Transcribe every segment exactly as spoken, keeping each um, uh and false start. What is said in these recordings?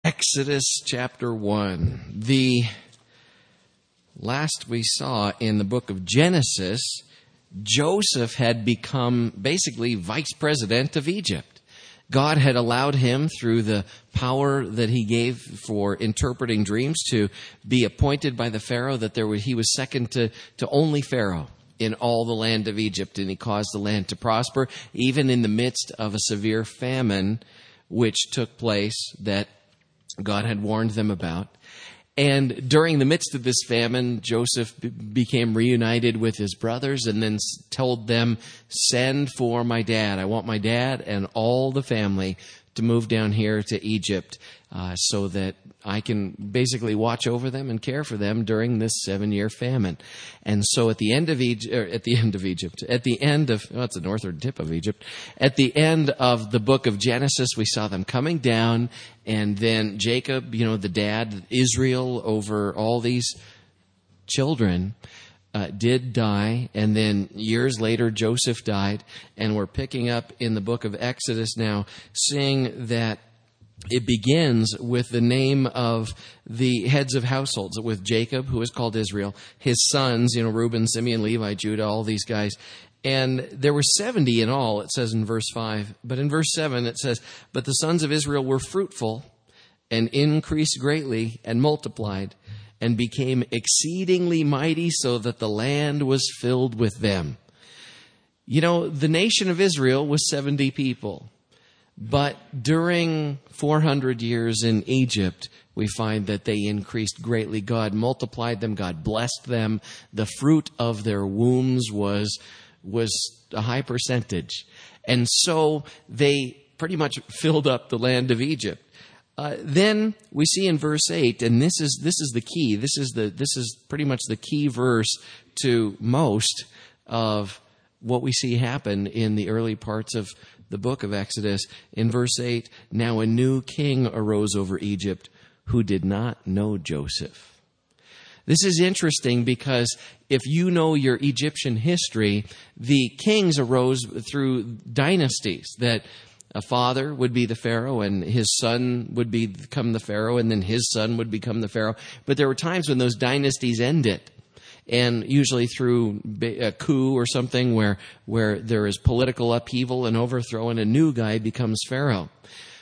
Exodus chapter one. The last we saw in the book of Genesis, Joseph had become basically vice president of Egypt. God had allowed him, through the power that he gave for interpreting dreams, to be appointed by the Pharaoh, that there was, he was second to, to only Pharaoh in all the land of Egypt, and he caused the land to prosper, even in the midst of a severe famine which took place that God had warned them about. And during the midst of this famine, Joseph b- became reunited with his brothers and then s- told them, send for my dad. I want my dad and all the family to move down here to Egypt uh, so that I can basically watch over them and care for them during this seven-year famine. And so at the end of Egypt, er, at the end of Egypt, at the end of, well, it's the northern tip of Egypt, at the end of the book of Genesis, we saw them coming down, and then Jacob, you know, the dad, Israel, over all these children, uh, did die, and then years later Joseph died, and we're picking up in the book of Exodus now, seeing that it begins with the name of the heads of households, with Jacob, who is called Israel, his sons, you know, Reuben, Simeon, Levi, Judah, all these guys. And there were seventy in all, it says in verse five. But in verse seven, it says, but the sons of Israel were fruitful and increased greatly and multiplied and became exceedingly mighty, so that the land was filled with them. You know, the nation of Israel was seventy people. But during four hundred years in Egypt, we find that they increased greatly. God multiplied them. God blessed them. The fruit of their wombs was, was a high percentage. And so they pretty much filled up the land of Egypt. Uh, then we see in verse eight, and this is this is the key. This is the this is pretty much the key verse to most of what we see happen in the early parts of the book of Exodus. In verse eight, now a new king arose over Egypt who did not know Joseph. This is interesting because if you know your Egyptian history, the kings arose through dynasties, that a father would be the Pharaoh and his son would be, become the Pharaoh, and then his son would become the Pharaoh. But there were times when those dynasties ended. And usually through a coup or something where, where there is political upheaval and overthrow, and a new guy becomes Pharaoh.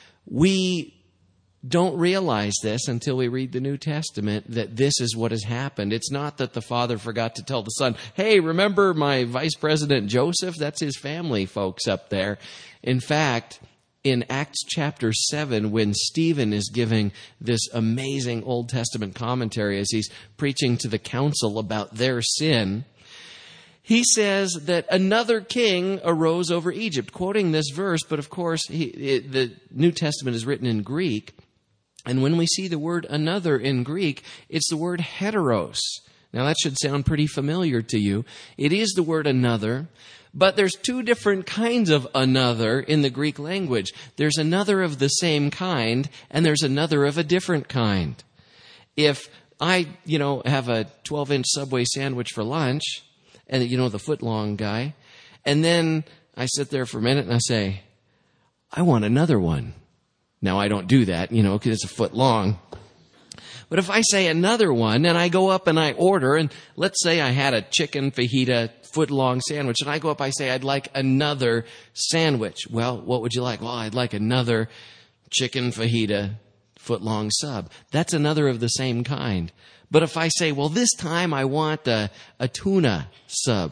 We don't realize this until we read the New Testament, that this is what has happened. It's not that the father forgot to tell the son, hey, remember my vice president Joseph? That's his family, folks, up there. In fact, in Acts chapter seven, when Stephen is giving this amazing Old Testament commentary as he's preaching to the council about their sin, he says that another king arose over Egypt, quoting this verse. But of course, he, it, the New Testament is written in Greek. And when we see the word another in Greek, it's the word heteros. Now that should sound pretty familiar to you. It is the word another. But there's two different kinds of another in the Greek language. There's another of the same kind, and there's another of a different kind. If I, you know, have a twelve-inch Subway sandwich for lunch, and, you know, the foot-long guy, and then I sit there for a minute and I say, I want another one. Now, I don't do that, you know, because it's a foot long. But if I say another one, and I go up and I order, and let's say I had a chicken fajita foot-long sandwich, and I go up, I say, I'd like another sandwich. Well, what would you like? Well, I'd like another chicken fajita foot-long sub. That's another of the same kind. But if I say, well, this time I want a, a tuna sub,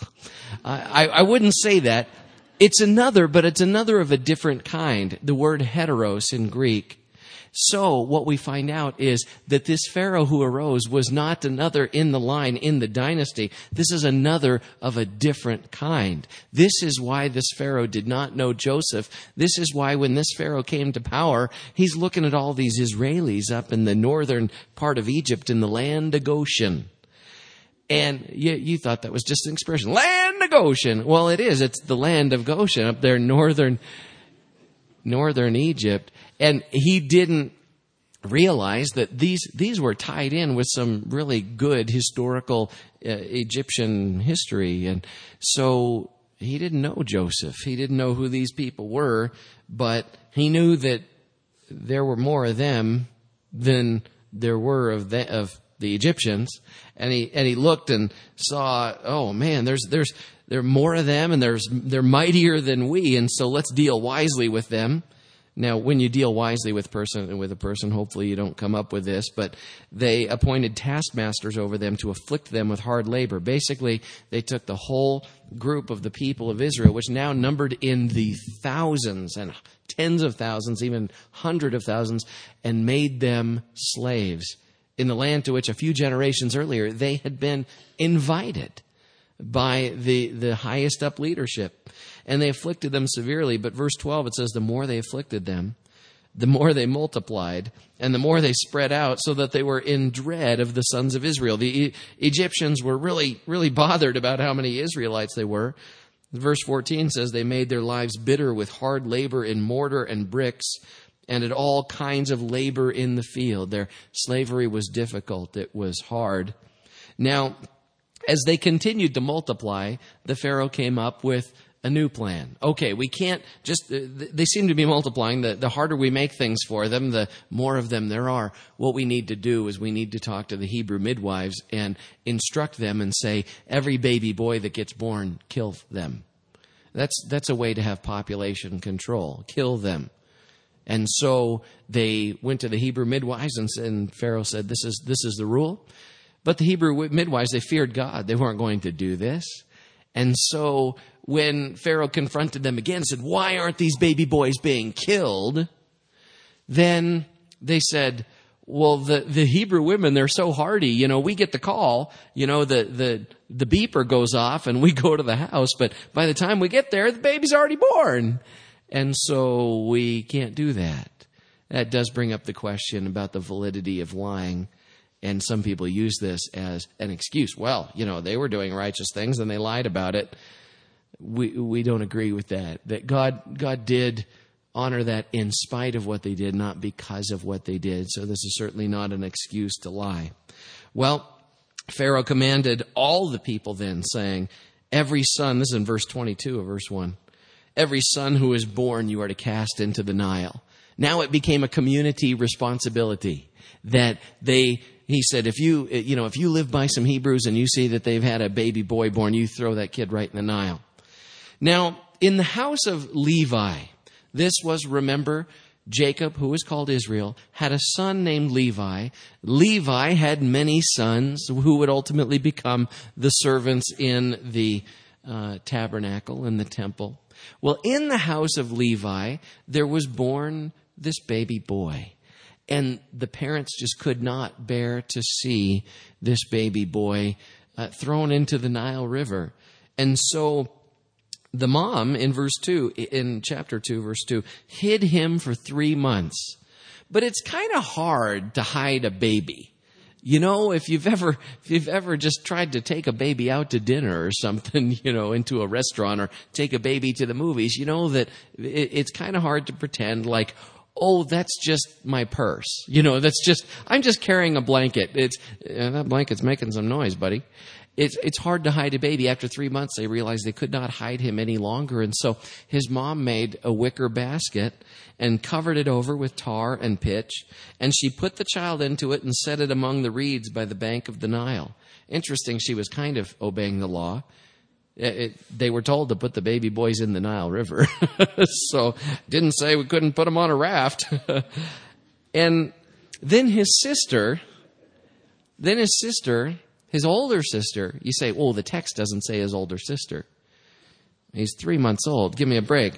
I, I wouldn't say that. It's another, but it's another of a different kind. The word heteros in Greek. So what we find out is that this Pharaoh who arose was not another in the line, in the dynasty. This is another of a different kind. This is why this Pharaoh did not know Joseph. This is why when this Pharaoh came to power, he's looking at all these Israelis up in the northern part of Egypt in the land of Goshen. And you, you thought that was just an expression. Land of Goshen. Well, it is. It's the land of Goshen up there, northern, northern Egypt. And he didn't realize that these these were tied in with some really good historical uh, Egyptian history. And so he didn't know Joseph. He didn't know who these people were, but he knew that there were more of them than there were of the, of the Egyptians. And he and he looked and saw, oh man, there's there's there are more of them, and there's they're mightier than we, and so let's deal wisely with them. Now, when you deal wisely with person with a person, hopefully you don't come up with this, but they appointed taskmasters over them to afflict them with hard labor. Basically, they took the whole group of the people of Israel, which now numbered in the thousands and tens of thousands, even hundreds of thousands, and made them slaves in the land to which a few generations earlier they had been invited by the, the highest up leadership. And they afflicted them severely. But verse twelve, it says, the more they afflicted them, the more they multiplied, and the more they spread out, so that they were in dread of the sons of Israel. The e- Egyptians were really, really bothered about how many Israelites they were. Verse fourteen says, they made their lives bitter with hard labor in mortar and bricks, and at all kinds of labor in the field. Their slavery was difficult. It was hard. Now, as they continued to multiply, the Pharaoh came up with a new plan. Okay, we can't just, they seem to be multiplying. The, the harder we make things for them, the more of them there are. What we need to do is we need to talk to the Hebrew midwives and instruct them and say, every baby boy that gets born, kill them. That's, that's a way to have population control. Kill them. And so they went to the Hebrew midwives, and, and Pharaoh said, this is, this is the rule. But the Hebrew midwives, they feared God. They weren't going to do this. And so when Pharaoh confronted them again and said, why aren't these baby boys being killed? Then they said, well, the, the Hebrew women, they're so hardy. You know, we get the call, you know, the, the, the beeper goes off and we go to the house. But by the time we get there, the baby's already born. And so we can't do that. That does bring up the question about the validity of lying. And some people use this as an excuse. Well, you know, they were doing righteous things and they lied about it. We we don't agree with that. That God God did honor that in spite of what they did, not because of what they did. So this is certainly not an excuse to lie. Well, Pharaoh commanded all the people then, saying, every son, this is in verse twenty-two of verse one, every son who is born you are to cast into the Nile. Now it became a community responsibility that they... He said, if you, you know, if you live by some Hebrews and you see that they've had a baby boy born, you throw that kid right in the Nile. Now, in the house of Levi, this was, remember, Jacob, who was called Israel, had a son named Levi. Levi had many sons who would ultimately become the servants in the uh, tabernacle, in the temple. Well, in the house of Levi, there was born this baby boy. And the parents just could not bear to see this baby boy uh, thrown into the Nile River. And so the mom in verse two, in chapter two, verse two, hid him for three months. But it's kind of hard to hide a baby. You know, if you've ever, if you've ever just tried to take a baby out to dinner or something, you know, into a restaurant, or take a baby to the movies, you know that it, it's kind of hard to pretend like, oh, that's just my purse. You know, that's just, I'm just carrying a blanket. It's, uh, that blanket's making some noise, buddy. It's, it's hard to hide a baby. After three months, they realized they could not hide him any longer. And so his mom made a wicker basket and covered it over with tar and pitch. And she put the child into it and set it among the reeds by the bank of the Nile. Interesting, she was kind of obeying the law. It, it, they were told to put the baby boys in the Nile River. So didn't say we couldn't put them on a raft. And then his sister, then his sister, his older sister, you say, oh, the text doesn't say his older sister. He's three months old. Give me a break.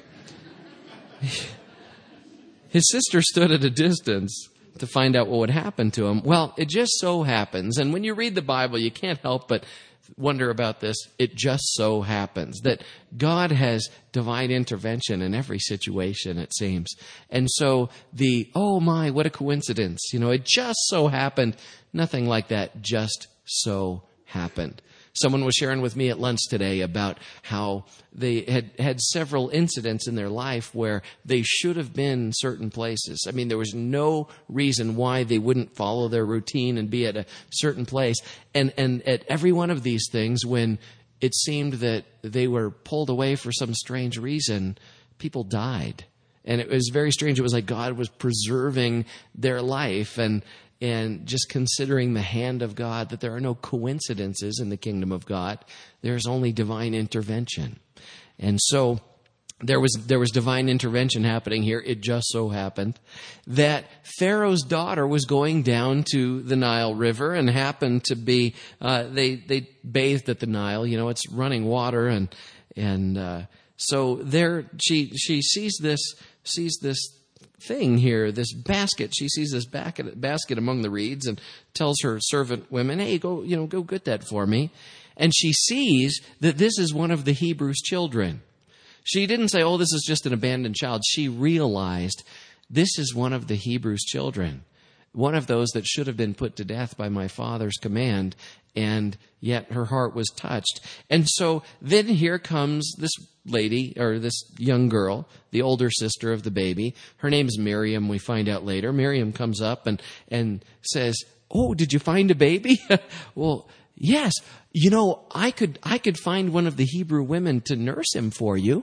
His sister stood at a distance to find out what would happen to him. Well, it just so happens, and when you read the Bible, you can't help but wonder about this. It just so happens that God has divine intervention in every situation, it seems. And so the, oh my, what a coincidence. You know, it just so happened. Nothing like that. Just so happened. Someone was sharing with me at lunch today about how they had had several incidents in their life where they should have been certain places. I mean, there was no reason why they wouldn't follow their routine and be at a certain place. And, and at every one of these things, when it seemed that they were pulled away for some strange reason, people died. And it was very strange. It was like God was preserving their life and and just considering the hand of God, that there are no coincidences in the kingdom of God. There's only divine intervention. And so there was there was divine intervention happening here. It just so happened that Pharaoh's daughter was going down to the Nile River and happened to be, uh, they they bathed at the Nile. You know, it's running water, and and uh, so there she she sees this sees this thing here, this basket. She sees this basket basket among the reeds, and tells her servant women, "Hey, go you know go get that for me." And she sees that this is one of the Hebrews' children. She didn't say, "Oh, this is just an abandoned child." She realized this is one of the Hebrews' children, one of those that should have been put to death by my father's command, and yet her heart was touched. And so then here comes this lady, or this young girl, the older sister of the baby. Her name's Miriam, we find out later. Miriam comes up and, and says, "Oh, did you find a baby?" "Well, yes. You know, I could I could find one of the Hebrew women to nurse him for you."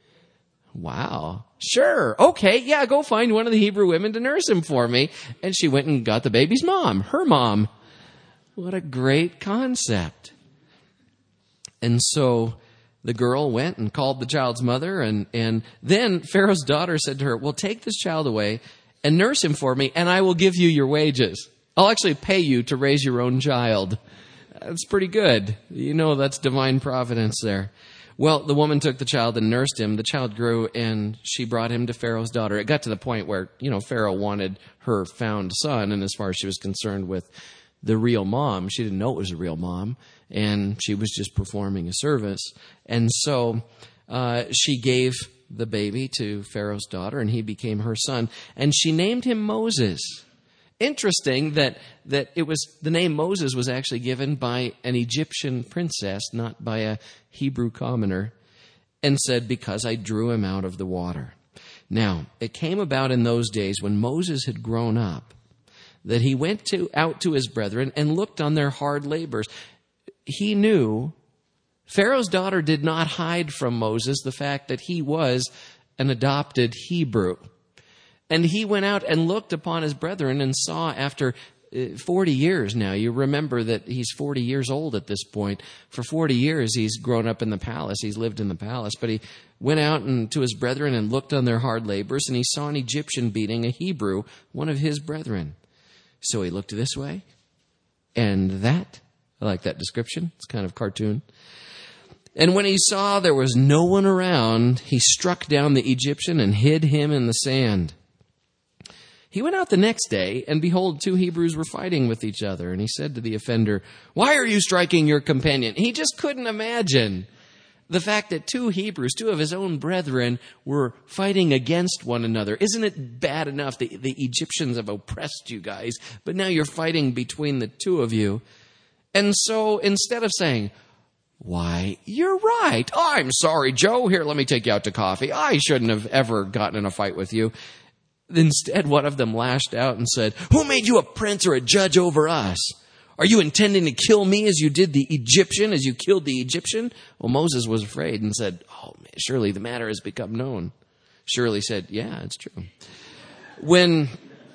"Wow. Sure. Okay. Yeah, go find one of the Hebrew women to nurse him for me." And she went and got the baby's mom, her mom. What a great concept. And so the girl went and called the child's mother, and, and then Pharaoh's daughter said to her, "Well, take this child away and nurse him for me, and I will give you your wages. I'll actually pay you to raise your own child." That's pretty good. You know, that's divine providence there. Well, the woman took the child and nursed him. The child grew, and she brought him to Pharaoh's daughter. It got to the point where, you know, Pharaoh wanted her found son, and as far as she was concerned with the real mom, she didn't know it was a real mom, and she was just performing a service. And so uh, she gave the baby to Pharaoh's daughter, and he became her son, and she named him Moses. Interesting that that it was the name Moses was actually given by an Egyptian princess, not by a Hebrew commoner, and said, "Because I drew him out of the water." Now, it came about in those days when Moses had grown up that he went to out to his brethren and looked on their hard labors. He knew Pharaoh's daughter did not hide from Moses the fact that he was an adopted Hebrew. And he went out and looked upon his brethren and saw, after forty years now, you remember that he's forty years old at this point. For forty years, he's grown up in the palace. He's lived in the palace. But he went out and to his brethren and looked on their hard labors, and he saw an Egyptian beating a Hebrew, one of his brethren. So he looked this way and that. I like that description. It's kind of cartoon. And when he saw there was no one around, he struck down the Egyptian and hid him in the sand. He went out the next day, and behold, two Hebrews were fighting with each other. And he said to the offender, "Why are you striking your companion?" He just couldn't imagine the fact that two Hebrews, two of his own brethren, were fighting against one another. Isn't it bad enough that the Egyptians have oppressed you guys, but now you're fighting between the two of you? And so instead of saying, "Why, you're right. I'm sorry, Joe. Here, let me take you out to coffee. I shouldn't have ever gotten in a fight with you." Instead, one of them lashed out and said, "Who made you a prince or a judge over us? Are you intending to kill me as you did the Egyptian, as you killed the Egyptian?" Well, Moses was afraid and said, "Oh, man, surely the matter has become known." Surely said, "Yeah, it's true." When,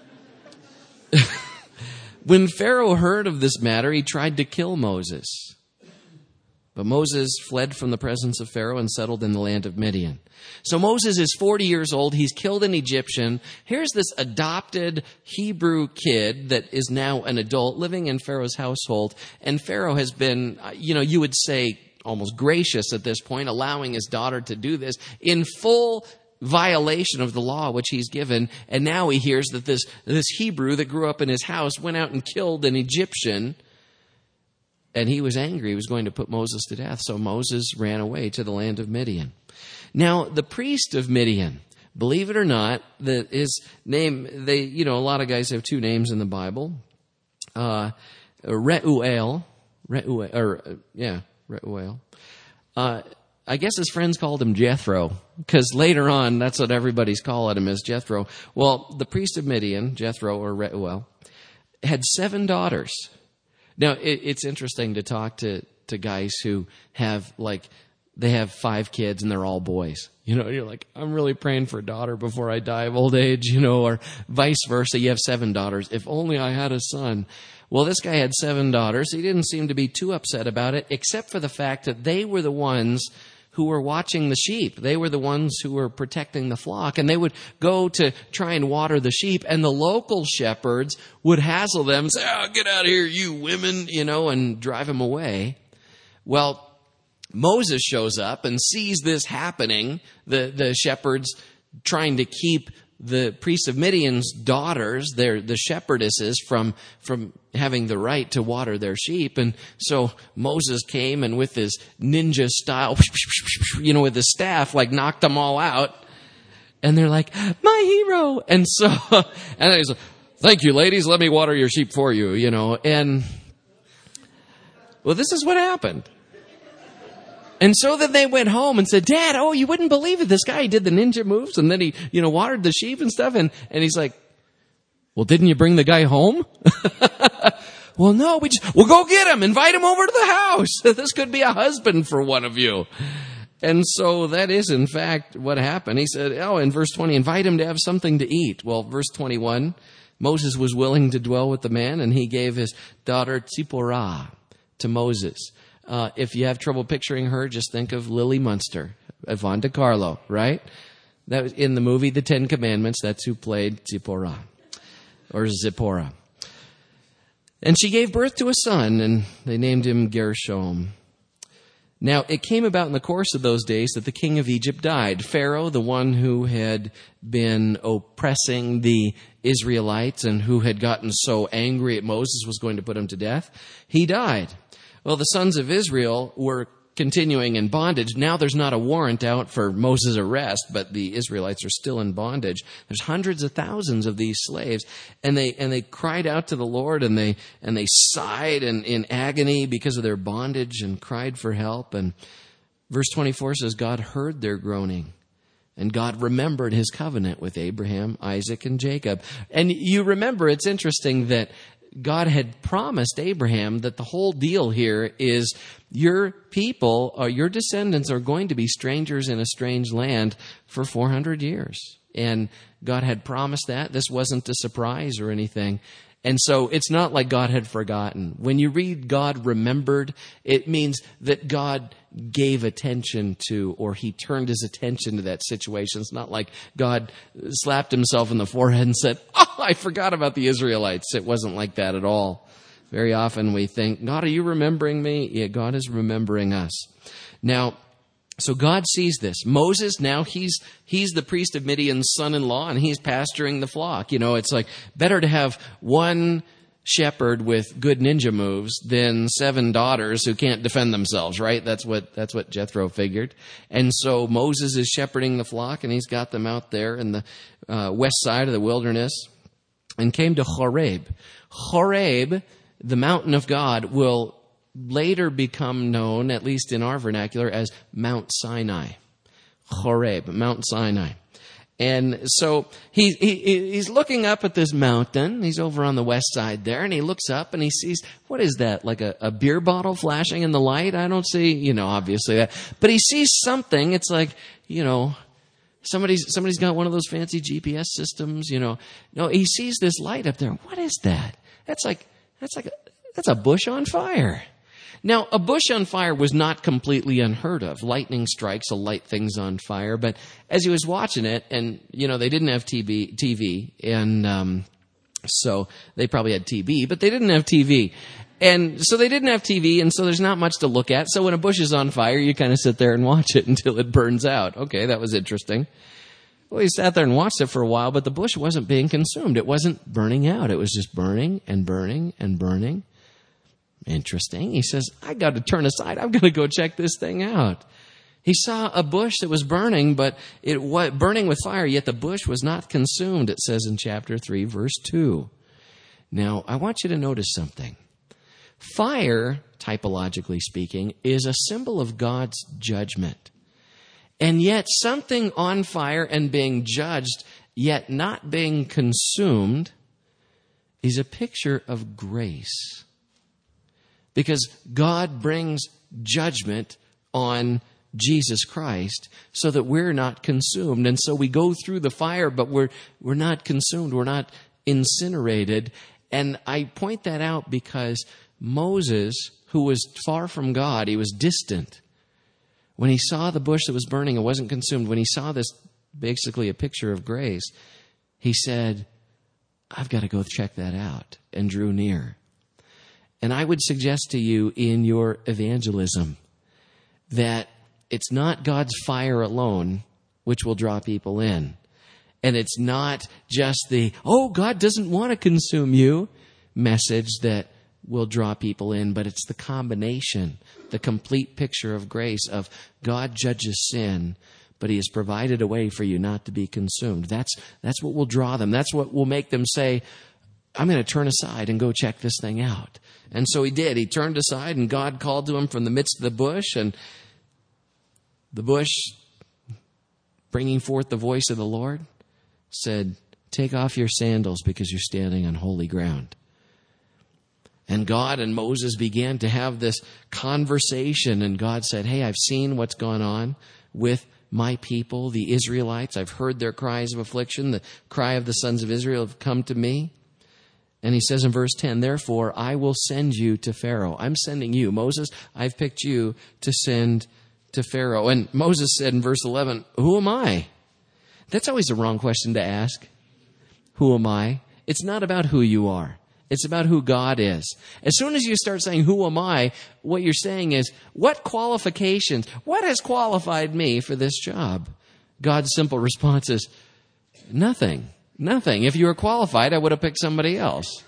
when Pharaoh heard of this matter, he tried to kill Moses. But Moses fled from the presence of Pharaoh and settled in the land of Midian. So Moses is forty years old. He's killed an Egyptian. Here's this adopted Hebrew kid that is now an adult living in Pharaoh's household. And Pharaoh has been, you know, you would say almost gracious at this point, allowing his daughter to do this in full violation of the law which he's given. And now he hears that this, this Hebrew that grew up in his house went out and killed an Egyptian. And he was angry. He was going to put Moses to death. So Moses ran away to the land of Midian. Now, the priest of Midian, believe it or not, the, his name, they, you know, a lot of guys have two names in the Bible. Uh, Reuel, Reuel, or, uh, yeah, Reuel. Uh, I guess his friends called him Jethro, because later on, that's what everybody's calling him, is Jethro. Well, the priest of Midian, Jethro or Reuel, had seven daughters. Now, it, it's interesting to talk to, to guys who have, like, they have five kids and they're all boys. You know, you're like, I'm really praying for a daughter before I die of old age, you know, or vice versa. You have seven daughters. If only I had a son. Well, this guy had seven daughters. He didn't seem to be too upset about it, except for the fact that they were the ones who were watching the sheep. They were the ones who were protecting the flock. And they would go to try and water the sheep. And the local shepherds would hassle them and say, oh, get out of here, you women, you know, and drive them away. Well, Moses shows up and sees this happening, the, the shepherds trying to keep the priests of Midian's daughters, their the shepherdesses, from from having the right to water their sheep. And so Moses came and with his ninja style, you know, with his staff, like knocked them all out. And they're like, my hero. And so, and he's like, thank you, ladies. Let me water your sheep for you, you know. And well, this is what happened. And so then they went home and said, Dad, oh, you wouldn't believe it. This guy, he did the ninja moves and then he, you know, watered the sheep and stuff. And, and he's like, well, didn't you bring the guy home? Well, no, we just, well, go get him. Invite him over to the house. This could be a husband for one of you. And so that is, in fact, what happened. He said, oh, in verse twenty, invite him to have something to eat. Well, verse twenty-one, Moses was willing to dwell with the man and he gave his daughter Tzipporah to Moses. Uh, if you have trouble picturing her, just think of Lily Munster, Yvonne De Carlo, right? That was in the movie The Ten Commandments. That's who played Zipporah, or Zipporah. And she gave birth to a son, and they named him Gershom. Now, it came about in the course of those days that the king of Egypt died. Pharaoh, the one who had been oppressing the Israelites and who had gotten so angry at Moses was going to put him to death, he died. Well, the sons of Israel were continuing in bondage. Now there's not a warrant out for Moses' arrest, but the Israelites are still in bondage. There's hundreds of thousands of these slaves, and they and they cried out to the Lord, and they and they sighed in, in agony because of their bondage and cried for help. And verse twenty-four says, God heard their groaning, and God remembered his covenant with Abraham, Isaac, and Jacob. And you remember, it's interesting that God had promised Abraham that the whole deal here is your people, or your descendants, are going to be strangers in a strange land for four hundred years. And God had promised that. This wasn't a surprise or anything. And so it's not like God had forgotten. When you read God remembered, it means that God gave attention to, or he turned his attention to that situation. It's not like God slapped himself in the forehead and said, oh, I forgot about the Israelites. It wasn't like that at all. Very often we think, God, are you remembering me? Yeah, God is remembering us. Now, so God sees this. Moses, now he's he's the priest of Midian's son-in-law, and he's pasturing the flock. You know, it's like better to have one shepherd with good ninja moves than seven daughters who can't defend themselves, right? That's what that's what Jethro figured. And so Moses is shepherding the flock, and he's got them out there in the uh, west side of the wilderness, and came to Horeb. Horeb, the mountain of God, will later become known, at least in our vernacular, as Mount Sinai. Horeb, Mount Sinai. And so he, he he's looking up at this mountain. He's over on the west side there, and he looks up and he sees, what is that, like a, a beer bottle flashing in the light? I don't see, you know, obviously that. But he sees something. It's like, you know, somebody's somebody's got one of those fancy G P S systems, you know. No, he sees this light up there. What is that? That's like, that's like, a, that's a bush on fire. Now, a bush on fire was not completely unheard of. Lightning strikes will light things on fire. But as he was watching it, and, you know, they didn't have T V, T V and um, so they probably had T V, but they didn't have T V. And so they didn't have T V, and so there's not much to look at. So when a bush is on fire, you kind of sit there and watch it until it burns out. Okay, that was interesting. Well, he sat there and watched it for a while, but the bush wasn't being consumed. It wasn't burning out. It was just burning and burning and burning. Interesting. He says, I got to turn aside. I'm going to go check this thing out. He saw a bush that was burning, but it was burning with fire, yet the bush was not consumed, it says in chapter three, verse two. Now, I want you to notice something. Fire, typologically speaking, is a symbol of God's judgment. And yet something on fire and being judged, yet not being consumed, is a picture of grace. Because God brings judgment on Jesus Christ, so that we're not consumed. And so we go through the fire, but we're we're not consumed. We're not incinerated. And I point that out because Moses, who was far from God, he was distant. When he saw the bush that was burning and wasn't consumed, when he saw this, basically a picture of grace, he said, I've got to go check that out, and drew near. And I would suggest to you in your evangelism that it's not God's fire alone which will draw people in. And it's not just the, oh, God doesn't want to consume you message that will draw people in, but it's the combination, the complete picture of grace of God judges sin, but he has provided a way for you not to be consumed. That's, that's what will draw them. That's what will make them say, I'm going to turn aside and go check this thing out. And so he did. He turned aside, and God called to him from the midst of the bush, and the bush, bringing forth the voice of the Lord, said, take off your sandals because you're standing on holy ground. And God and Moses began to have this conversation, and God said, hey, I've seen what's gone on with my people, the Israelites. I've heard their cries of affliction. The cry of the sons of Israel have come to me. And he says in verse ten, therefore, I will send you to Pharaoh. I'm sending you. Moses, I've picked you to send to Pharaoh. And Moses said in verse eleven, who am I? That's always the wrong question to ask. Who am I? It's not about who you are. It's about who God is. As soon as you start saying, who am I? What you're saying is, what qualifications, what has qualified me for this job? God's simple response is, nothing. Nothing. If you were qualified, I would have picked somebody else.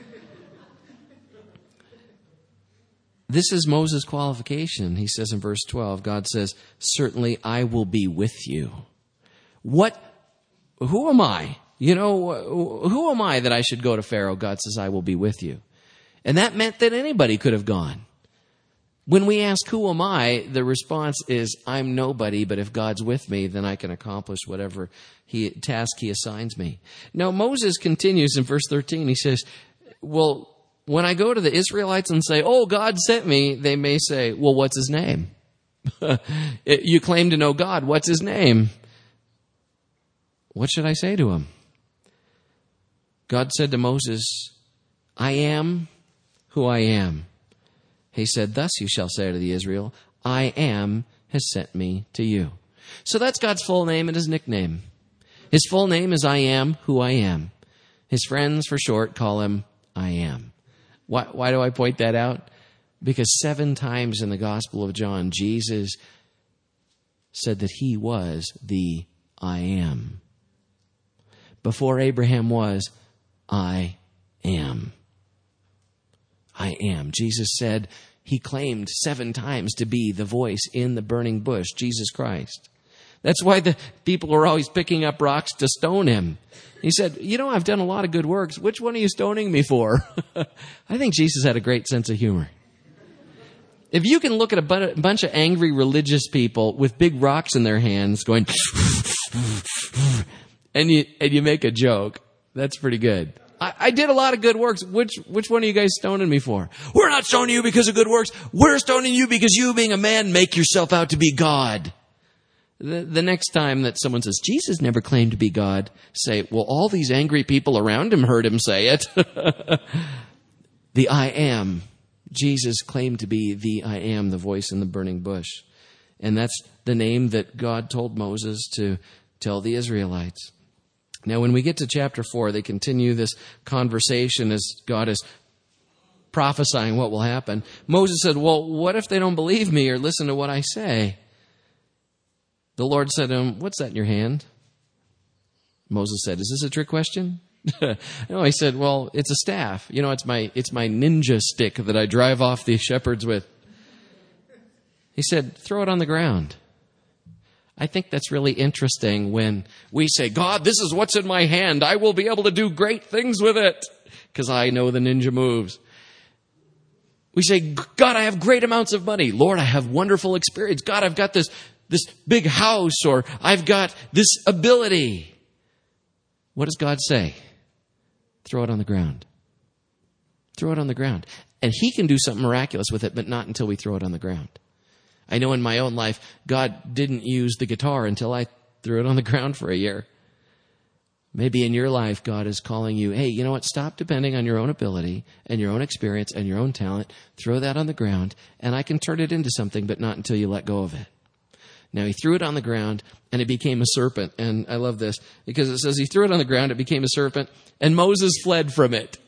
This is Moses' qualification. He says in verse twelve, God says, certainly I will be with you. What, who am I? You know, who am I that I should go to Pharaoh? God says, I will be with you. And that meant that anybody could have gone. When we ask, who am I? The response is, I'm nobody, but if God's with me, then I can accomplish whatever he, task he assigns me. Now, Moses continues in verse thirteen. He says, well, when I go to the Israelites and say, oh, God sent me, they may say, well, what's his name? You claim to know God. What's his name? What should I say to him? God said to Moses, I am who I am. He said, thus you shall say to the Israel, I am has sent me to you. So that's God's full name and his nickname. His full name is I am who I am. His friends, for short, call him I am. Why, why do I point that out? Because seven times in the Gospel of John, Jesus said that he was the I am. Before Abraham was, I am. I am. Jesus said, he claimed seven times to be the voice in the burning bush, Jesus Christ. That's why the people are always picking up rocks to stone him. He said, you know, I've done a lot of good works. Which one are you stoning me for? I think Jesus had a great sense of humor. If you can look at a bunch of angry religious people with big rocks in their hands going, and you and you make a joke, that's pretty good. I, I did a lot of good works. Which which one are you guys stoning me for? We're not stoning you because of good works. We're stoning you because you, being a man, make yourself out to be God. The, the next time that someone says, Jesus never claimed to be God, say, well, all these angry people around him heard him say it. The I am. Jesus claimed to be the I am, the voice in the burning bush. And that's the name that God told Moses to tell the Israelites. Now, when we get to chapter four, they continue this conversation as God is prophesying what will happen. Moses said, well, what if they don't believe me or listen to what I say? The Lord said to him, what's that in your hand? Moses said, is this a trick question? No, he said, well, it's a staff. You know, it's my it's my ninja stick that I drive off the shepherds with. He said, throw it on the ground. I think that's really interesting when we say, God, this is what's in my hand. I will be able to do great things with it because I know the ninja moves. We say, God, I have great amounts of money. Lord, I have wonderful experience. God, I've got this, this big house, or I've got this ability. What does God say? Throw it on the ground. Throw it on the ground. And he can do something miraculous with it, but not until we throw it on the ground. I know in my own life, God didn't use the guitar until I threw it on the ground for a year. Maybe in your life, God is calling you, hey, you know what? Stop depending on your own ability and your own experience and your own talent. Throw that on the ground, and I can turn it into something, but not until you let go of it. Now, he threw it on the ground, and it became a serpent. And I love this, because it says he threw it on the ground, it became a serpent, and Moses fled from it.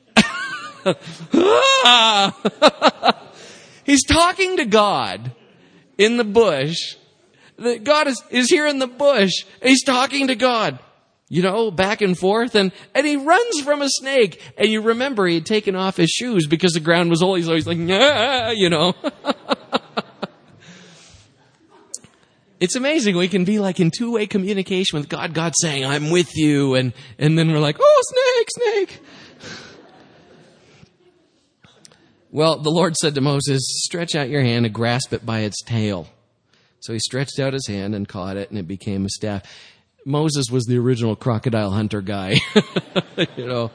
He's talking to God in the bush. God is, is here in the bush. He's talking to God, you know, back and forth, and, and he runs from a snake. And you remember he had taken off his shoes because the ground was holy, so he's like, nah, you know. It's amazing. We can be like in two-way communication with God. God saying, I'm with you. And, and then we're like, oh, snake, snake. Well, the Lord said to Moses, stretch out your hand and grasp it by its tail. So he stretched out his hand and caught it, and it became a staff. Moses was the original crocodile hunter guy, you know.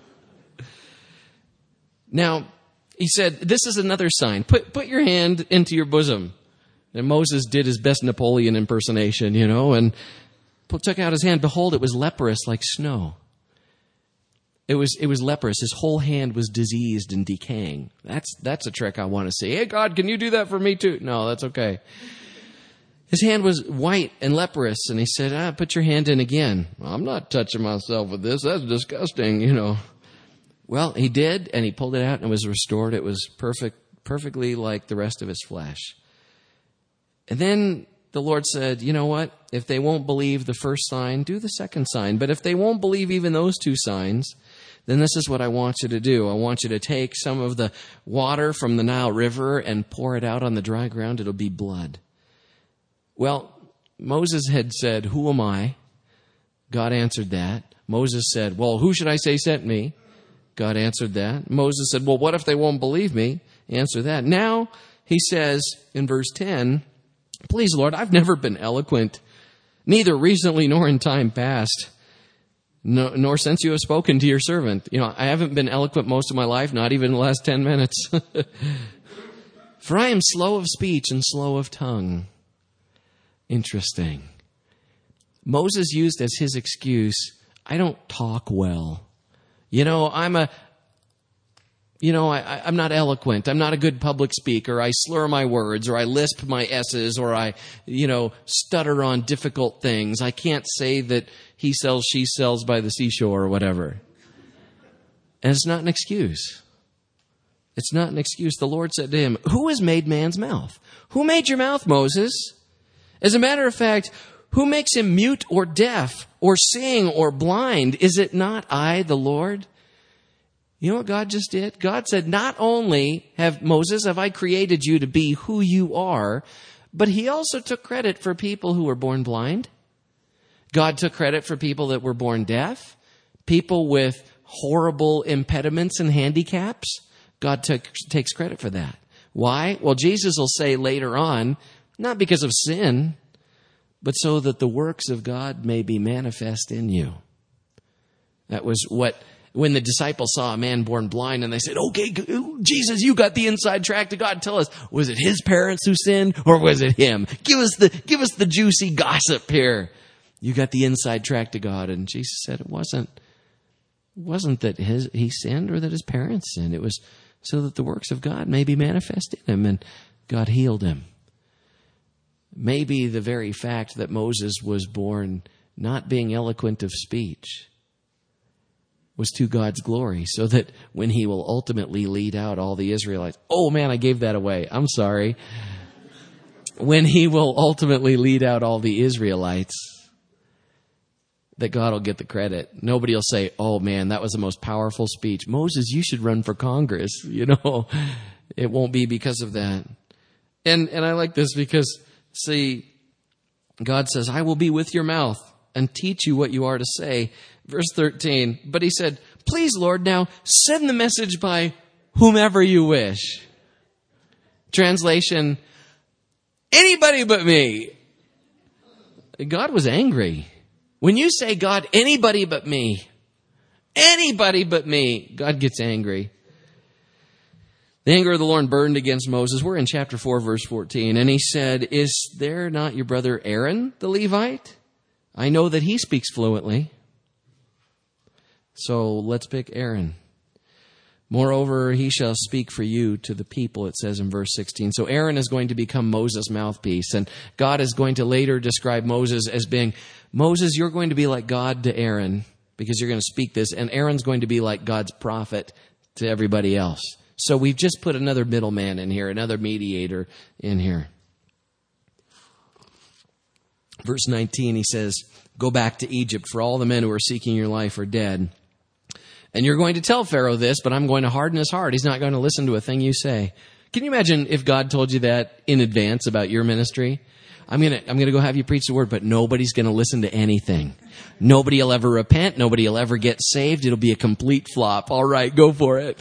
Now, he said, this is another sign. Put, put your hand into your bosom. And Moses did his best Napoleon impersonation, you know, and took out his hand. Behold, it was leprous like snow. It was it was leprous. His whole hand was diseased and decaying. That's that's a trick I want to see. Hey, God, can you do that for me too? No, that's okay. His hand was white and leprous, and he said, ah, put your hand in again. Well, I'm not touching myself with this. That's disgusting, you know. Well, he did, and he pulled it out, and it was restored. It was perfect, perfectly like the rest of his flesh. And then the Lord said, you know what? If they won't believe the first sign, do the second sign. But if they won't believe even those two signs, then this is what I want you to do. I want you to take some of the water from the Nile River and pour it out on the dry ground. It'll be blood. Well, Moses had said, who am I? God answered that. Moses said, well, who should I say sent me? God answered that. Moses said, well, what if they won't believe me? Answer that. Now he says in verse ten, please, Lord, I've never been eloquent, neither recently nor in time past, no, nor since you have spoken to your servant. You know, I haven't been eloquent most of my life, not even the last ten minutes. For I am slow of speech and slow of tongue. Interesting. Moses used as his excuse, I don't talk well. You know, I'm a... You know, I, I'm not eloquent. I'm not a good public speaker. I slur my words, or I lisp my S's, or I, you know, stutter on difficult things. I can't say that he sells, she sells by the seashore or whatever. And it's not an excuse. It's not an excuse. The Lord said to him, who has made man's mouth? Who made your mouth, Moses? As a matter of fact, who makes him mute or deaf or seeing or blind? Is it not I, the Lord? You know what God just did? God said, not only have Moses, have I created you to be who you are, but he also took credit for people who were born blind. God took credit for people that were born deaf, people with horrible impediments and handicaps. God took, takes credit for that. Why? Well, Jesus will say later on, not because of sin, but so that the works of God may be manifest in you. That was what... When the disciples saw a man born blind and they said, okay, Jesus, you got the inside track to God. Tell us, was it his parents who sinned or was it him? Give us the, give us the juicy gossip here. You got the inside track to God. And Jesus said it wasn't, it wasn't that his, he sinned or that his parents sinned. It was so that the works of God may be manifest in him, and God healed him. Maybe the very fact that Moses was born not being eloquent of speech was to God's glory, so that when he will ultimately lead out all the Israelites, oh man, I gave that away. I'm sorry. When he will ultimately lead out all the Israelites, that God will get the credit. Nobody will say, oh man, that was the most powerful speech. Moses, you should run for Congress. You know, it won't be because of that. And, and I like this because, see, God says, I will be with your mouth and teach you what you are to say. Verse thirteen, but he said, please, Lord, now send the message by whomever you wish. Translation, anybody but me. God was angry. When you say, God, anybody but me, anybody but me, God gets angry. The anger of the Lord burned against Moses. We're in chapter four, verse fourteen. And he said, is there not your brother Aaron, the Levite? I know that he speaks fluently. So let's pick Aaron. Moreover, he shall speak for you to the people, it says in verse sixteen. So Aaron is going to become Moses' mouthpiece. And God is going to later describe Moses as being, Moses, you're going to be like God to Aaron because you're going to speak this. And Aaron's going to be like God's prophet to everybody else. So we've just put another middleman in here, another mediator in here. Verse nineteen, he says, go back to Egypt, for all the men who are seeking your life are dead. And you're going to tell Pharaoh this, but I'm going to harden his heart. He's not going to listen to a thing you say. Can you imagine if God told you that in advance about your ministry? I'm going to, I'm going to go have you preach the word, but nobody's going to listen to anything. Nobody will ever repent. Nobody will ever get saved. It'll be a complete flop. All right, go for it.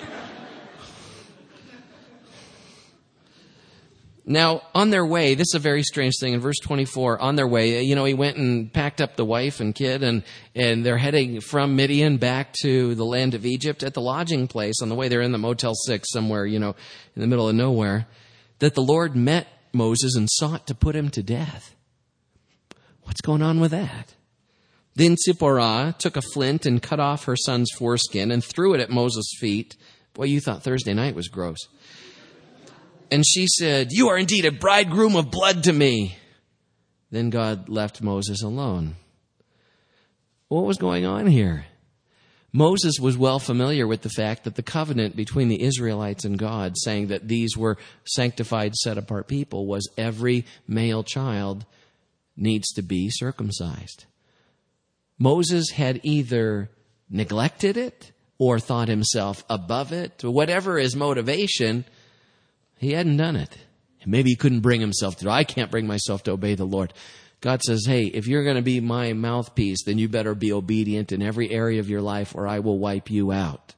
Now, on their way, this is a very strange thing. In verse twenty-four, on their way, you know, he went and packed up the wife and kid, and, and they're heading from Midian back to the land of Egypt. At the lodging place, on the way, they're in the Motel six somewhere, you know, in the middle of nowhere, that the Lord met Moses and sought to put him to death. What's going on with that? Then Zipporah took a flint and cut off her son's foreskin and threw it at Moses' feet. Boy, you thought Thursday night was gross. And she said, you are indeed a bridegroom of blood to me. Then God left Moses alone. What was going on here? Moses was well familiar with the fact that the covenant between the Israelites and God, saying that these were sanctified, set-apart people, was every male child needs to be circumcised. Moses had either neglected it or thought himself above it, or whatever his motivation, he hadn't done it. Maybe he couldn't bring himself to do it. I can't bring myself to obey the Lord. God says, hey, if you're going to be my mouthpiece, then you better be obedient in every area of your life or I will wipe you out.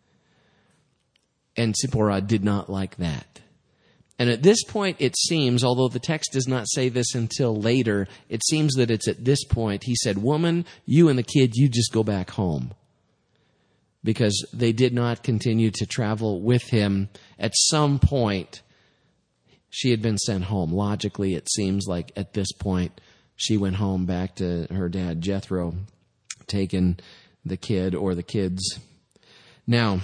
And Zipporah did not like that. And at this point, it seems, although the text does not say this until later, it seems that it's at this point, he said, woman, you and the kid, you just go back home. Because they did not continue to travel with him. At some point, she had been sent home. Logically, it seems like at this point, she went home back to her dad, Jethro, taking the kid or the kids. Now,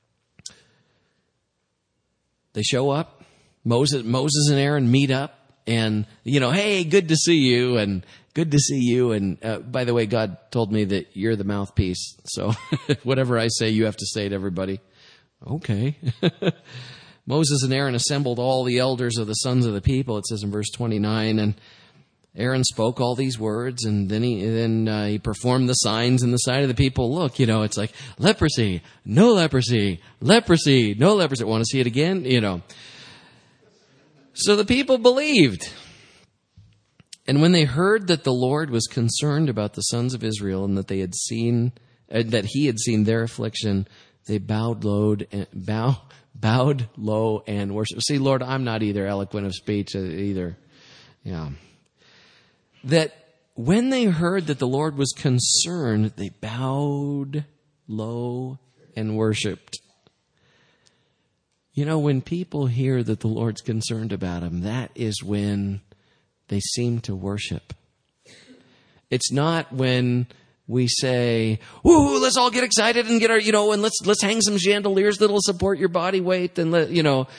they show up. Moses, Moses and Aaron meet up. And, you know, hey, good to see you. And good to see you. And uh, by the way, God told me that you're the mouthpiece. So whatever I say, you have to say to everybody. Okay. Moses and Aaron assembled all the elders of the sons of the people, it says in verse twenty-nine. And Aaron spoke all these words, and then he then uh, he performed the signs in the sight of the people. Look, you know, it's like leprosy, no leprosy, leprosy, no leprosy. Want to see it again? You know. So the people believed. And when they heard that the Lord was concerned about the sons of Israel and that they had seen, uh, that he had seen their affliction, they bowed low, and, bow, bowed low and worshiped. See, Lord, I'm not either eloquent of speech either. Yeah. That when they heard that the Lord was concerned, they bowed low and worshiped. You know, when people hear that the Lord's concerned about them, that is when they seem to worship. It's not when we say, "Ooh, let's all get excited and get our, you know, and let's let's hang some chandeliers that'll support your body weight," and let, you know,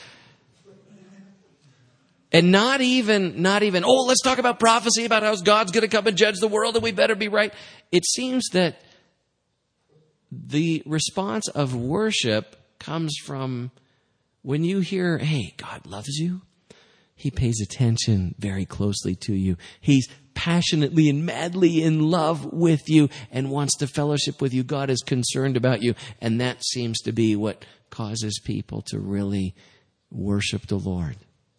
and not even not even, "Oh, let's talk about prophecy about how God's going to come and judge the world and we better be right." It seems that the response of worship comes from when you hear, "Hey, God loves you. He pays attention very closely to you. He's passionately and madly in love with you and wants to fellowship with you. God is concerned about you." And that seems to be what causes people to really worship the Lord.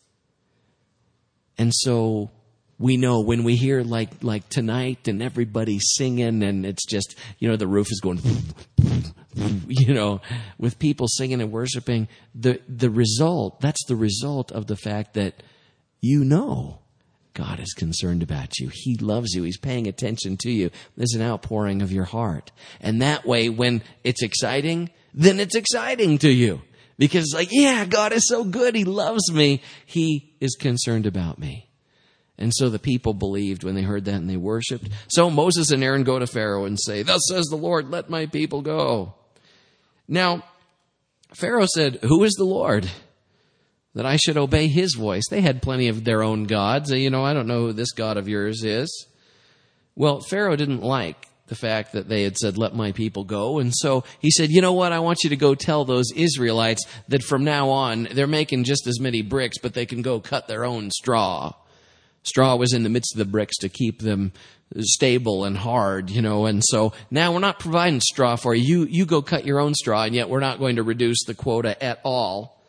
And so we know when we hear like like tonight and everybody's singing and it's just, you know, the roof is going, you know, with people singing and worshiping, the the result, that's the result of the fact that you know God is concerned about you. He loves you. He's paying attention to you. There's an outpouring of your heart. And that way, when it's exciting, then it's exciting to you. Because it's like, yeah, God is so good. He loves me. He is concerned about me. And so the people believed when they heard that and they worshiped. So Moses and Aaron go to Pharaoh and say, thus says the Lord, let my people go. Now, Pharaoh said, who is the Lord that I should obey his voice? They had plenty of their own gods. You know, I don't know who this God of yours is. Well, Pharaoh didn't like the fact that they had said, let my people go. And so he said, you know what? I want you to go tell those Israelites that from now on, they're making just as many bricks, but they can go cut their own straw. Straw was in the midst of the bricks to keep them stable and hard, you know, and so now we're not providing straw for you. You, you go cut your own straw, and yet we're not going to reduce the quota at all.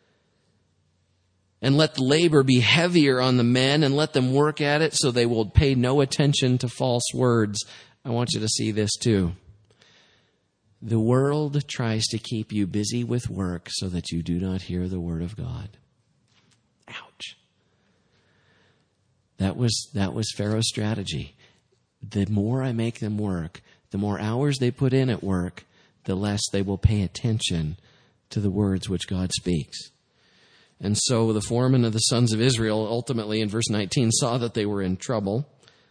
And let the labor be heavier on the men, and let them work at it so they will pay no attention to false words. I want you to see this too. The world tries to keep you busy with work so that you do not hear the word of God. Ouch. That was, that was Pharaoh's strategy. The more I make them work, the more hours they put in at work, the less they will pay attention to the words which God speaks. And so the foreman of the sons of Israel ultimately in verse nineteen saw that they were in trouble.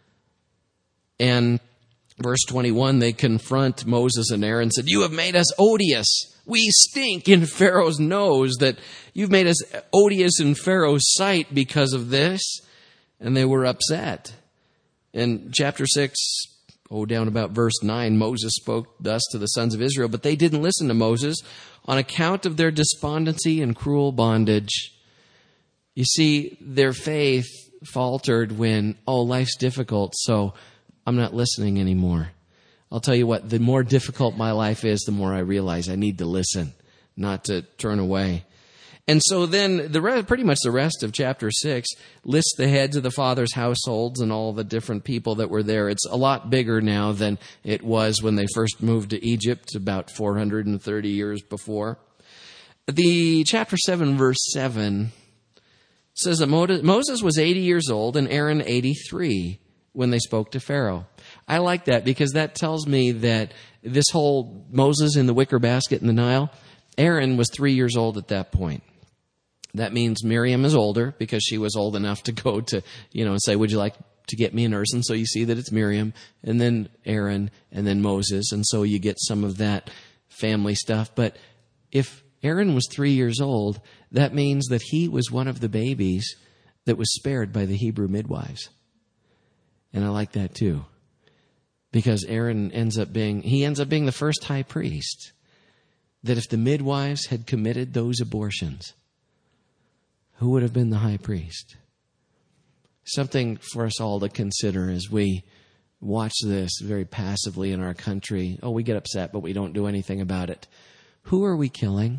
And verse twenty-one, they confront Moses and Aaron and said, you have made us odious. We stink in Pharaoh's nose, that you've made us odious in Pharaoh's sight because of this. And they were upset. In chapter six, oh, down about verse nine, Moses spoke thus to the sons of Israel, but they didn't listen to Moses on account of their despondency and cruel bondage. You see, their faith faltered when, oh, life's difficult, so I'm not listening anymore. I'll tell you what, the more difficult my life is, the more I realize I need to listen, not to turn away. And so then the rest, pretty much the rest of chapter six lists the heads of the fathers' households and all the different people that were there. It's a lot bigger now than it was when they first moved to Egypt about four hundred thirty years before. The chapter seven, verse seven says that Moses was eighty years old and Aaron eighty-three when they spoke to Pharaoh. I like that because that tells me that this whole Moses in the wicker basket in the Nile, Aaron was three years old at that point. That means Miriam is older because she was old enough to go to, you know, and say, would you like to get me a nurse? And so you see that it's Miriam and then Aaron and then Moses. And so you get some of that family stuff. But if Aaron was three years old, that means that he was one of the babies that was spared by the Hebrew midwives. And I like that too. Because Aaron ends up being, he ends up being the first high priest. That if the midwives had committed those abortions, who would have been the high priest? Something for us all to consider as we watch this very passively in our country. Oh, we get upset, but we don't do anything about it. Who are we killing?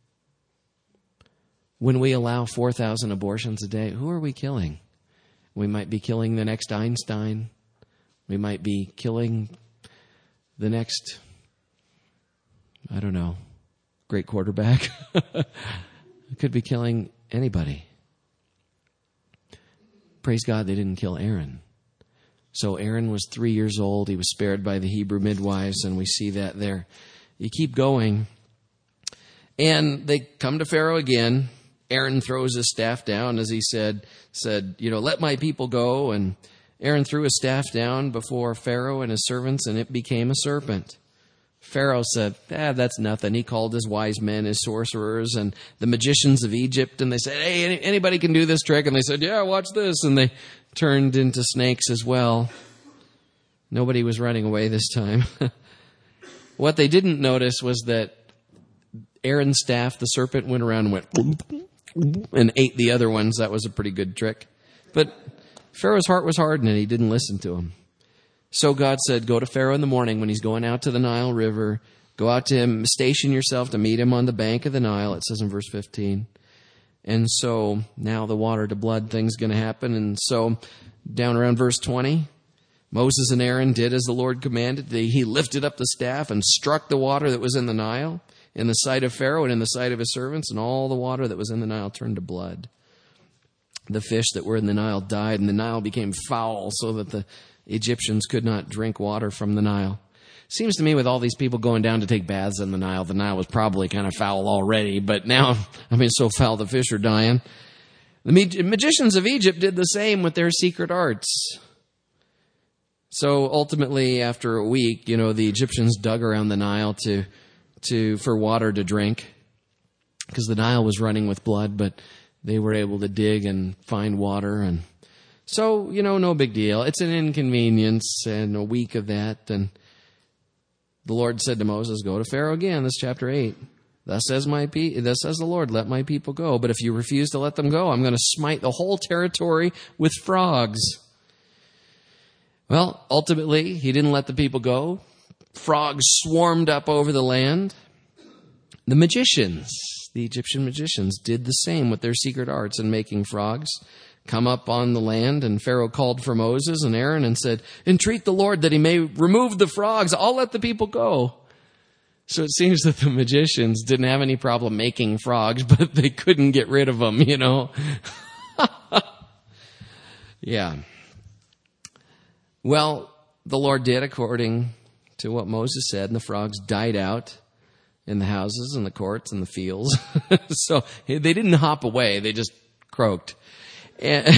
When we allow four thousand abortions a day, who are we killing? We might be killing the next Einstein. We might be killing the next, I don't know, great quarterback. Could be killing anybody. Praise God they didn't kill Aaron. So Aaron was three years old. He was spared by the Hebrew midwives, and we see that there. You keep going. And they come to Pharaoh again. Aaron throws his staff down, as he said, said, you know, let my people go. And Aaron threw his staff down before Pharaoh and his servants, and it became a serpent. Pharaoh said, ah, that's nothing. He called his wise men, his sorcerers, and the magicians of Egypt, and they said, hey, anybody can do this trick. And they said, yeah, watch this. And they turned into snakes as well. Nobody was running away this time. What they didn't notice was that Aaron's staff, the serpent, went around and went and ate the other ones. That was a pretty good trick. But Pharaoh's heart was hardened, and he didn't listen to him. So God said, go to Pharaoh in the morning when he's going out to the Nile River. Go out to him, station yourself to meet him on the bank of the Nile, it says in verse fifteen. And so now the water to blood thing's going to happen. And so down around verse twenty, Moses and Aaron did as the Lord commanded. He lifted up the staff and struck the water that was in the Nile in the sight of Pharaoh and in the sight of his servants, and all the water that was in the Nile turned to blood. The fish that were in the Nile died, and the Nile became foul so that the Egyptians could not drink water from the Nile. Seems to me with all these people going down to take baths in the Nile, the Nile was probably kind of foul already, but now, I mean, so foul the fish are dying. The magicians of Egypt did the same with their secret arts. So ultimately, after a week, you know, the Egyptians dug around the Nile to, to, for water to drink, because the Nile was running with blood, but they were able to dig and find water. And so, you know, no big deal. It's an inconvenience, and a week of that. And the Lord said to Moses, go to Pharaoh again. This is chapter eight. Thus says my pe- Thus says the Lord, let my people go. But if you refuse to let them go, I'm going to smite the whole territory with frogs. Well, ultimately, he didn't let the people go. Frogs swarmed up over the land. The magicians, the Egyptian magicians, did the same with their secret arts in making frogs come up on the land. And Pharaoh called for Moses and Aaron and said, entreat the Lord that he may remove the frogs. I'll let the people go. So it seems that the magicians didn't have any problem making frogs, but they couldn't get rid of them, you know. Yeah. Well, the Lord did according to what Moses said, and the frogs died out in the houses and the courts and the fields. So they didn't hop away, they just croaked. And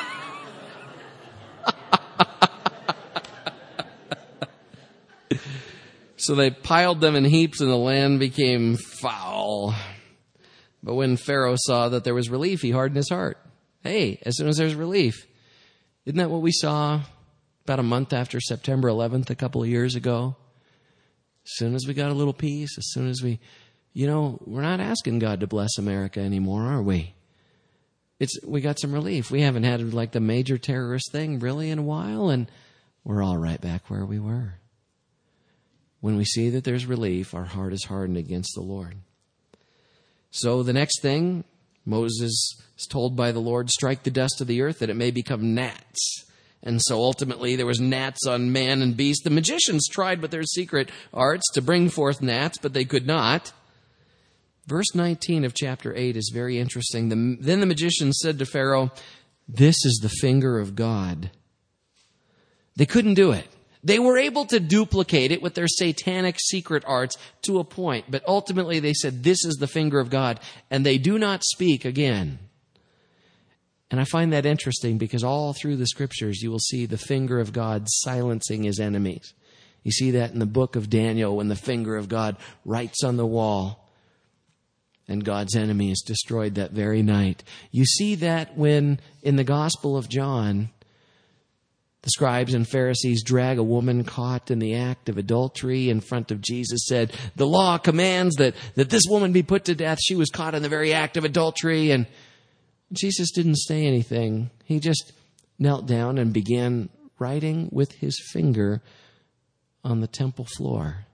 so they piled them in heaps and the land became foul. But when Pharaoh saw that there was relief, he hardened his heart. Hey, as soon as there's relief. Isn't that what we saw about a month after September eleventh a couple of years ago? As soon as we got a little peace, as soon as we, you know, we're not asking God to bless America anymore, are we? It's we got some relief. We haven't had like the major terrorist thing really in a while, and we're all right back where we were. When we see that there's relief, our heart is hardened against the Lord. So the next thing, Moses is told by the Lord, strike the dust of the earth that it may become gnats. And so ultimately there was gnats on man and beast. The magicians tried with their secret arts to bring forth gnats, but they could not. Verse nineteen of chapter eight is very interesting. The, then the magicians said to Pharaoh, this is the finger of God. They couldn't do it. They were able to duplicate it with their satanic secret arts to a point, but ultimately they said, this is the finger of God, and they do not speak again. And I find that interesting because all through the scriptures you will see the finger of God silencing his enemies. You see that in the book of Daniel when the finger of God writes on the wall and God's enemy is destroyed that very night. You see that when in the Gospel of John, the scribes and Pharisees drag a woman caught in the act of adultery in front of Jesus, said, the law commands that, that this woman be put to death. She was caught in the very act of adultery. And Jesus didn't say anything. He just knelt down and began writing with his finger on the temple floor.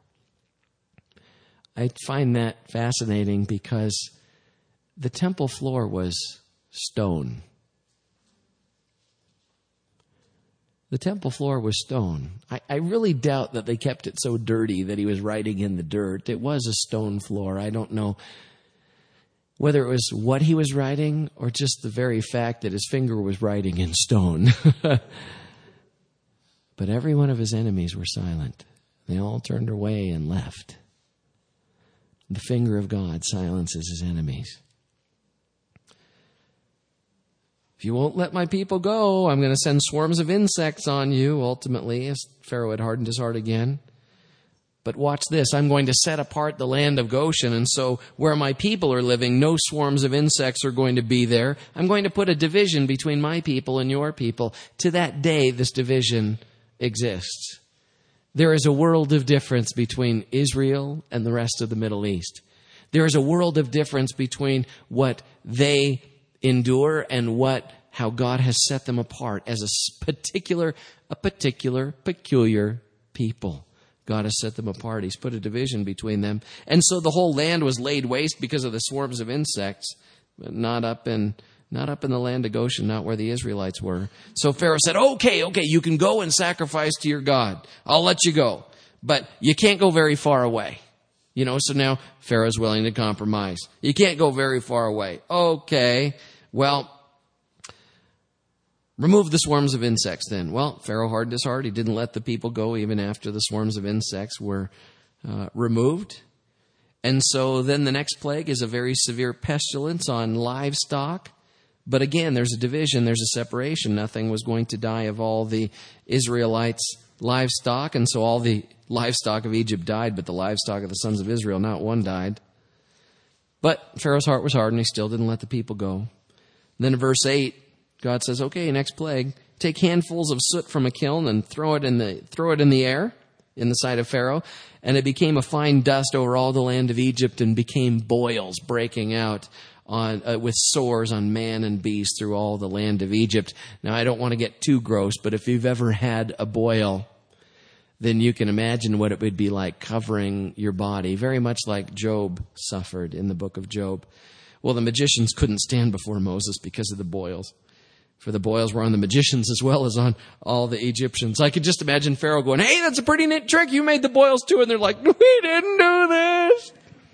I find that fascinating because the temple floor was stone. The temple floor was stone. I, I really doubt that they kept it so dirty that he was writing in the dirt. It was a stone floor. I don't know whether it was what he was writing or just the very fact that his finger was writing in stone. But every one of his enemies were silent. They all turned away and left. The finger of God silences his enemies. If you won't let my people go, I'm going to send swarms of insects on you, ultimately, as Pharaoh had hardened his heart again. But watch this. I'm going to set apart the land of Goshen, and so where my people are living, no swarms of insects are going to be there. I'm going to put a division between my people and your people. To that day, this division exists. There is a world of difference between Israel and the rest of the Middle East. There is a world of difference between what they endure and what how God has set them apart as a particular, a particular, peculiar people. God has set them apart. He's put a division between them. And so the whole land was laid waste because of the swarms of insects, but not up in not up in the land of Goshen, not where the Israelites were. So Pharaoh said, okay, okay, you can go and sacrifice to your God. I'll let you go. But you can't go very far away. You know, so now Pharaoh's willing to compromise. You can't go very far away. Okay, well, Remove the swarms of insects then. Well, Pharaoh hardened his heart. He didn't let the people go even after the swarms of insects were uh, removed. And so then the next plague is a very severe pestilence on livestock. But again, there's a division, there's a separation. Nothing was going to die of all the Israelites' livestock. And so all the livestock of Egypt died, but the livestock of the sons of Israel, not one died. But Pharaoh's heart was hardened. He still didn't let the people go. And then in verse eight, God says, okay, next plague, take handfuls of soot from a kiln and throw it in the throw it in the air in the sight of Pharaoh. And it became a fine dust over all the land of Egypt and became boils breaking out on uh, with sores on man and beast through all the land of Egypt. Now, I don't want to get too gross, but if you've ever had a boil, then you can imagine what it would be like covering your body, very much like Job suffered in the book of Job. Well, the magicians couldn't stand before Moses because of the boils. For the boils were on the magicians as well as on all the Egyptians. I could just imagine Pharaoh going, hey, that's a pretty neat trick. You made the boils too. And they're like, we didn't do this.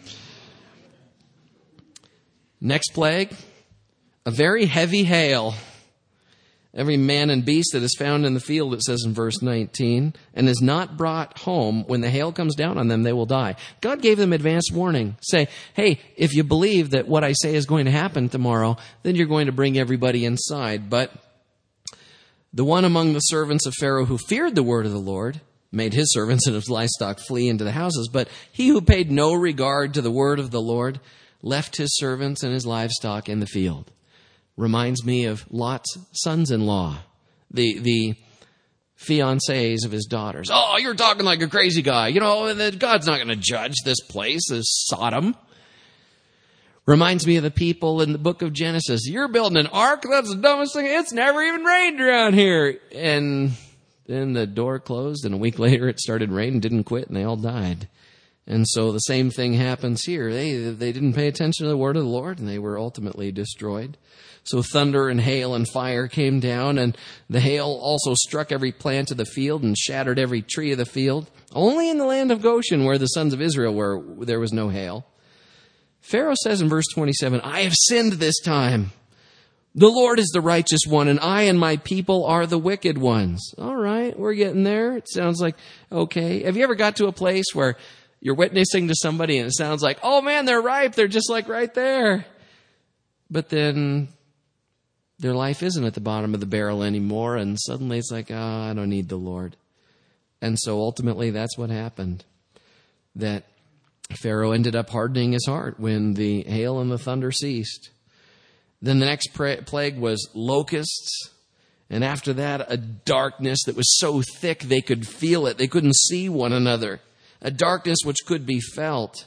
Next plague, a very heavy hail. Every man and beast that is found in the field, it says in verse nineteen, and is not brought home, when the hail comes down on them, they will die. God gave them advance warning. Say, hey, if you believe that what I say is going to happen tomorrow, then you're going to bring everybody inside. But the one among the servants of Pharaoh who feared the word of the Lord made his servants and his livestock flee into the houses. But he who paid no regard to the word of the Lord left his servants and his livestock in the field. Reminds me of Lot's sons-in-law, the the fiancés of his daughters. Oh, you're talking like a crazy guy. You know, God's not going to judge this place, this Sodom. Reminds me of the people in the book of Genesis. You're building an ark? That's the dumbest thing. It's never even rained around here. And then the door closed, and a week later it started raining, didn't quit, and they all died. And so the same thing happens here. They they didn't pay attention to the word of the Lord, and they were ultimately destroyed. So thunder and hail and fire came down, and the hail also struck every plant of the field and shattered every tree of the field. Only in the land of Goshen, where the sons of Israel were, there was no hail. Pharaoh says in verse twenty-seven, I have sinned this time. The Lord is the righteous one, and I and my people are the wicked ones. All right, we're getting there. It sounds like, okay. Have you ever got to a place where you're witnessing to somebody and it sounds like, oh man, they're ripe. They're just like right there. But then their life isn't at the bottom of the barrel anymore. And suddenly it's like, oh, I don't need the Lord. And so ultimately that's what happened. That Pharaoh ended up hardening his heart when the hail and the thunder ceased. Then the next plague was locusts. And after that, a darkness that was so thick they could feel it. They couldn't see one another. A darkness which could be felt.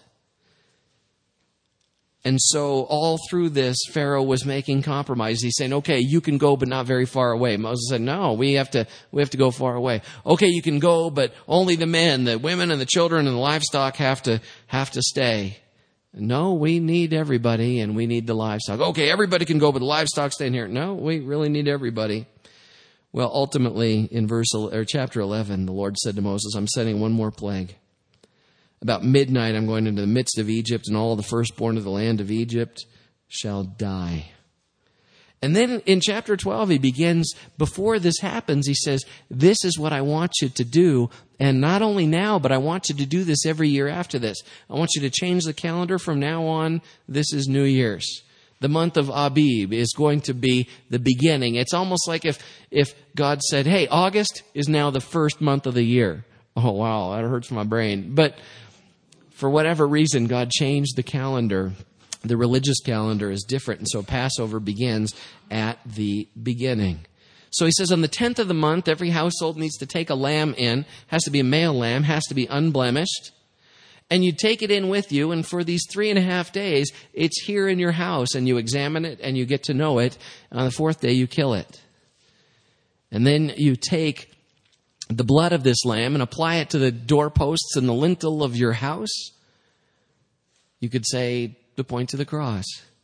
And so all through this, Pharaoh was making compromise. He's saying, okay, you can go, but not very far away. Moses said, no, we have to, we have to go far away. Okay, you can go, but only the men, the women and the children and the livestock have to, have to stay. No, we need everybody and we need the livestock. Okay, everybody can go, but the livestock stay in here. No, we really need everybody. Well, ultimately in verse or chapter eleven, the Lord said to Moses, I'm sending one more plague. About midnight, I'm going into the midst of Egypt, and all the firstborn of the land of Egypt shall die. And then in chapter twelve, he begins, before this happens, he says, this is what I want you to do. And not only now, but I want you to do this every year after this. I want you to change the calendar from now on. This is New Year's. The month of Abib is going to be the beginning. It's almost like if, if God said, hey, August is now the first month of the year. Oh, wow, that hurts my brain. But for whatever reason, God changed the calendar. The religious calendar is different, and so Passover begins at the beginning. So he says on the tenth of the month, every household needs to take a lamb in. Has to be a male lamb, has to be unblemished. And you take it in with you, and for these three and a half days, it's here in your house, and you examine it, and you get to know it. On the fourth day, you kill it. And then you take the blood of this lamb and apply it to the doorposts and the lintel of your house. You could say, to point to the cross.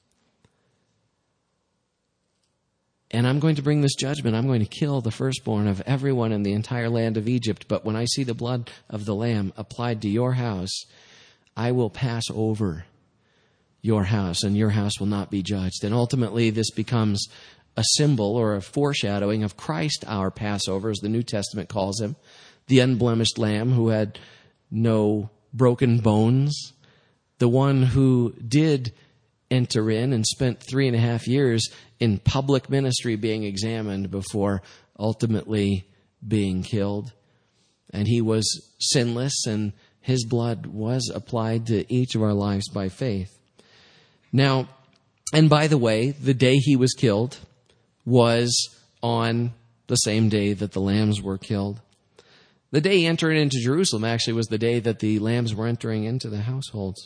And I'm going to bring this judgment. I'm going to kill the firstborn of everyone in the entire land of Egypt. But when I see the blood of the lamb applied to your house, I will pass over your house, and your house will not be judged. And ultimately, this becomes a symbol or a foreshadowing of Christ, our Passover, as the New Testament calls him, the unblemished lamb who had no broken bones, the one who did enter in and spent three and a half years in public ministry being examined before ultimately being killed. And he was sinless, and his blood was applied to each of our lives by faith. Now, and by the way, the day he was killed was on the same day that the lambs were killed. The day he entered into Jerusalem actually was the day that the lambs were entering into the households.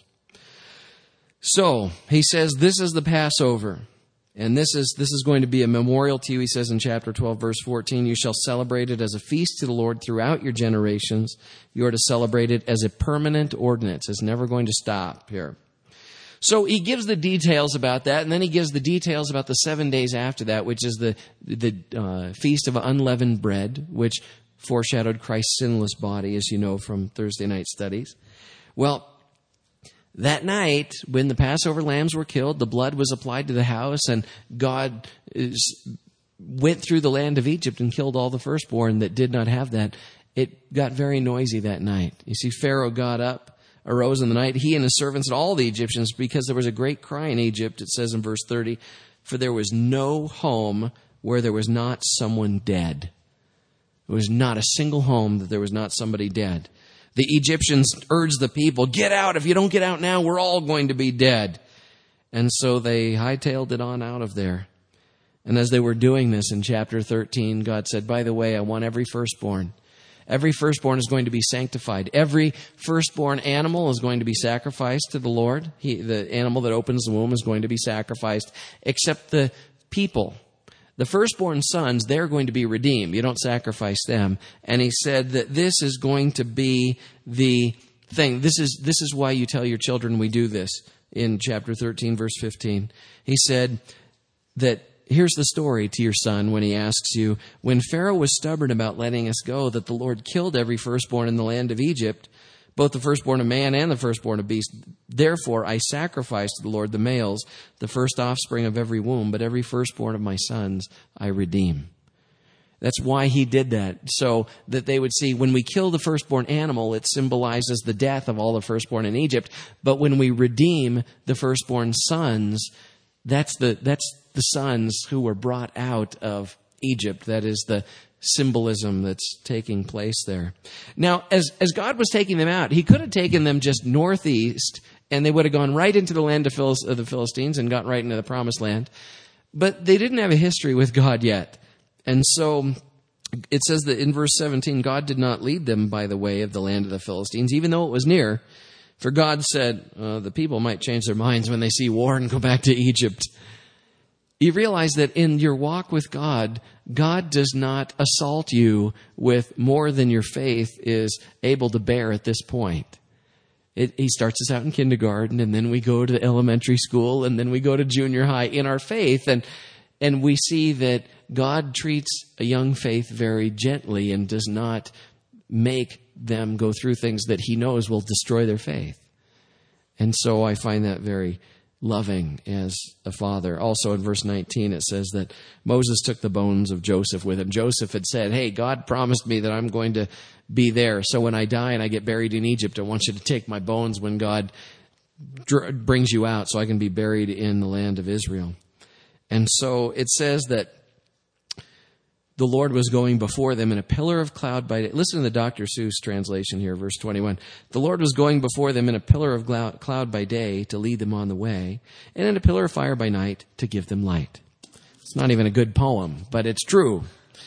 So he says, this is the Passover. And this is this is going to be a memorial to you, he says in chapter twelve, verse fourteen. You shall celebrate it as a feast to the Lord throughout your generations. You are to celebrate it as a permanent ordinance. It's never going to stop here. So he gives the details about that, and then he gives the details about the seven days after that, which is the the uh, Feast of Unleavened Bread, which foreshadowed Christ's sinless body, as you know from Thursday night studies. Well, that night, when the Passover lambs were killed, the blood was applied to the house, and God is, went through the land of Egypt and killed all the firstborn that did not have that. It got very noisy that night. You see, Pharaoh got up, arose in the night, he and his servants and all the Egyptians, because there was a great cry in Egypt, it says in verse thirty, for there was no home where there was not someone dead. There was not a single home that there was not somebody dead. The Egyptians urged the people, get out. If you don't get out now, we're all going to be dead. And so they hightailed it on out of there. And as they were doing this in chapter thirteen, God said, by the way, I want every firstborn. Every firstborn is going to be sanctified. Every firstborn animal is going to be sacrificed to the Lord. He, the animal that opens the womb is going to be sacrificed, except the people. The firstborn sons, they're going to be redeemed. You don't sacrifice them. And he said that this is going to be the thing. This is this is why you tell your children we do this in chapter thirteen, verse fifteen. He said that here's the story to your son when he asks you, when Pharaoh was stubborn about letting us go, that the Lord killed every firstborn in the land of Egypt, both the firstborn of man and the firstborn of beast. Therefore, I sacrifice to the Lord the males, the first offspring of every womb, but every firstborn of my sons I redeem. That's why he did that, so that they would see when we kill the firstborn animal, it symbolizes the death of all the firstborn in Egypt. But when we redeem the firstborn sons, that's the that's the sons who were brought out of Egypt. That is the symbolism that's taking place there. Now, as as God was taking them out, he could have taken them just northeast, and they would have gone right into the land of, Phil- of the Philistines and got right into the promised land. But they didn't have a history with God yet. And so it says that in verse seventeen, God did not lead them by the way of the land of the Philistines, even though it was near. For God said, uh, the people might change their minds when they see war and go back to Egypt. You realize that in your walk with God, God does not assault you with more than your faith is able to bear at this point. It, he starts us out in kindergarten, and then we go to elementary school, and then we go to junior high in our faith, and and we see that God treats a young faith very gently and does not make them go through things that he knows will destroy their faith. And so I find that very loving as a father. Also in verse nineteen, it says that Moses took the bones of Joseph with him. Joseph had said, hey, God promised me that I'm going to be there. So when I die and I get buried in Egypt, I want you to take my bones when God dr- brings you out so I can be buried in the land of Israel. And so it says that the Lord was going before them in a pillar of cloud by day. Listen to the Doctor Seuss translation here, verse twenty-one. The Lord was going before them in a pillar of cloud by day to lead them on the way, and in a pillar of fire by night to give them light. It's not even a good poem, but it's true.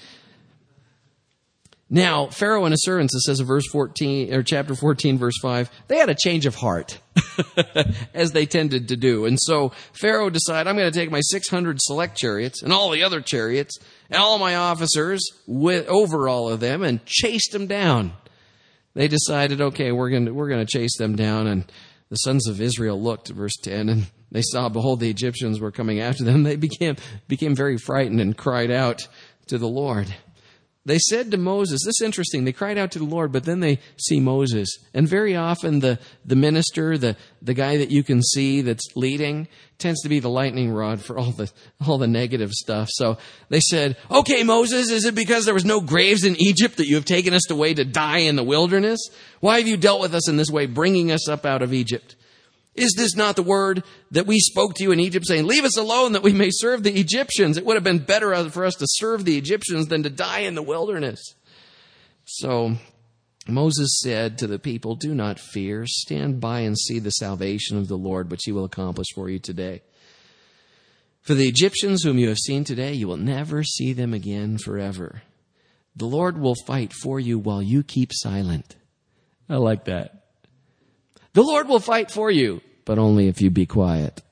Now, Pharaoh and his servants, it says in verse fourteen, or chapter fourteen, verse five, they had a change of heart, as they tended to do. And so Pharaoh decided, I'm going to take my six hundred select chariots and all the other chariots and all my officers with, over all of them and chased them down. They decided, okay, we're going to, we're going to chase them down. And the sons of Israel looked, verse ten, and they saw, behold, the Egyptians were coming after them. They became, became very frightened and cried out to the Lord. they said to Moses, this is interesting, they cried out to the Lord, but then they see Moses. And very often the, the minister, the, the guy that you can see that's leading, tends to be the lightning rod for all the all the negative stuff. So they said, okay, Moses, is it because there was no graves in Egypt that you have taken us away to die in the wilderness? Why have you dealt with us in this way, bringing us up out of Egypt? Is this not the word that we spoke to you in Egypt, saying, leave us alone that we may serve the Egyptians? It would have been better for us to serve the Egyptians than to die in the wilderness. So Moses said to the people, do not fear. Stand by and see the salvation of the Lord, which he will accomplish for you today. For the Egyptians whom you have seen today, you will never see them again forever. The Lord will fight for you while you keep silent. I like that. The Lord will fight for you, but only if you be quiet.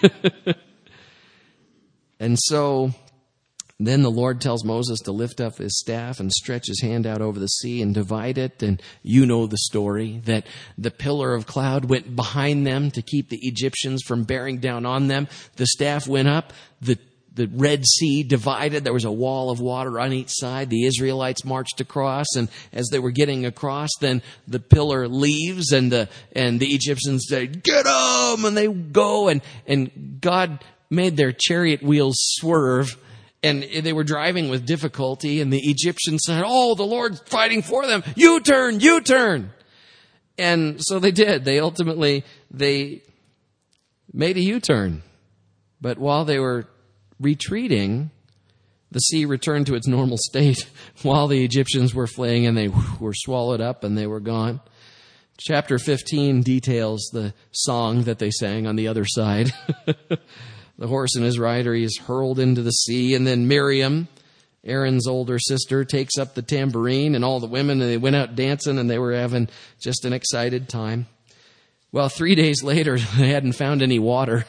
And so then the Lord tells Moses to lift up his staff and stretch his hand out over the sea and divide it. And you know the story, that the pillar of cloud went behind them to keep the Egyptians from bearing down on them. The staff went up, the The Red Sea divided. There was a wall of water on each side. The Israelites marched across, and as they were getting across, then the pillar leaves, and the and the Egyptians said, "Get them!" And they go, and and God made their chariot wheels swerve, and they were driving with difficulty. And the Egyptians said, "Oh, the Lord's fighting for them. You turn, you turn." And so they did. They ultimately they made a U-turn, but while they were retreating, the sea returned to its normal state while the Egyptians were fleeing, and they were swallowed up and they were gone. Chapter fifteen details the song that they sang on the other side. The horse and his rider, he is hurled into the sea, and then Miriam, Aaron's older sister, takes up the tambourine, and all the women, and they went out dancing, and they were having just an excited time. Well, three days later, they hadn't found any water.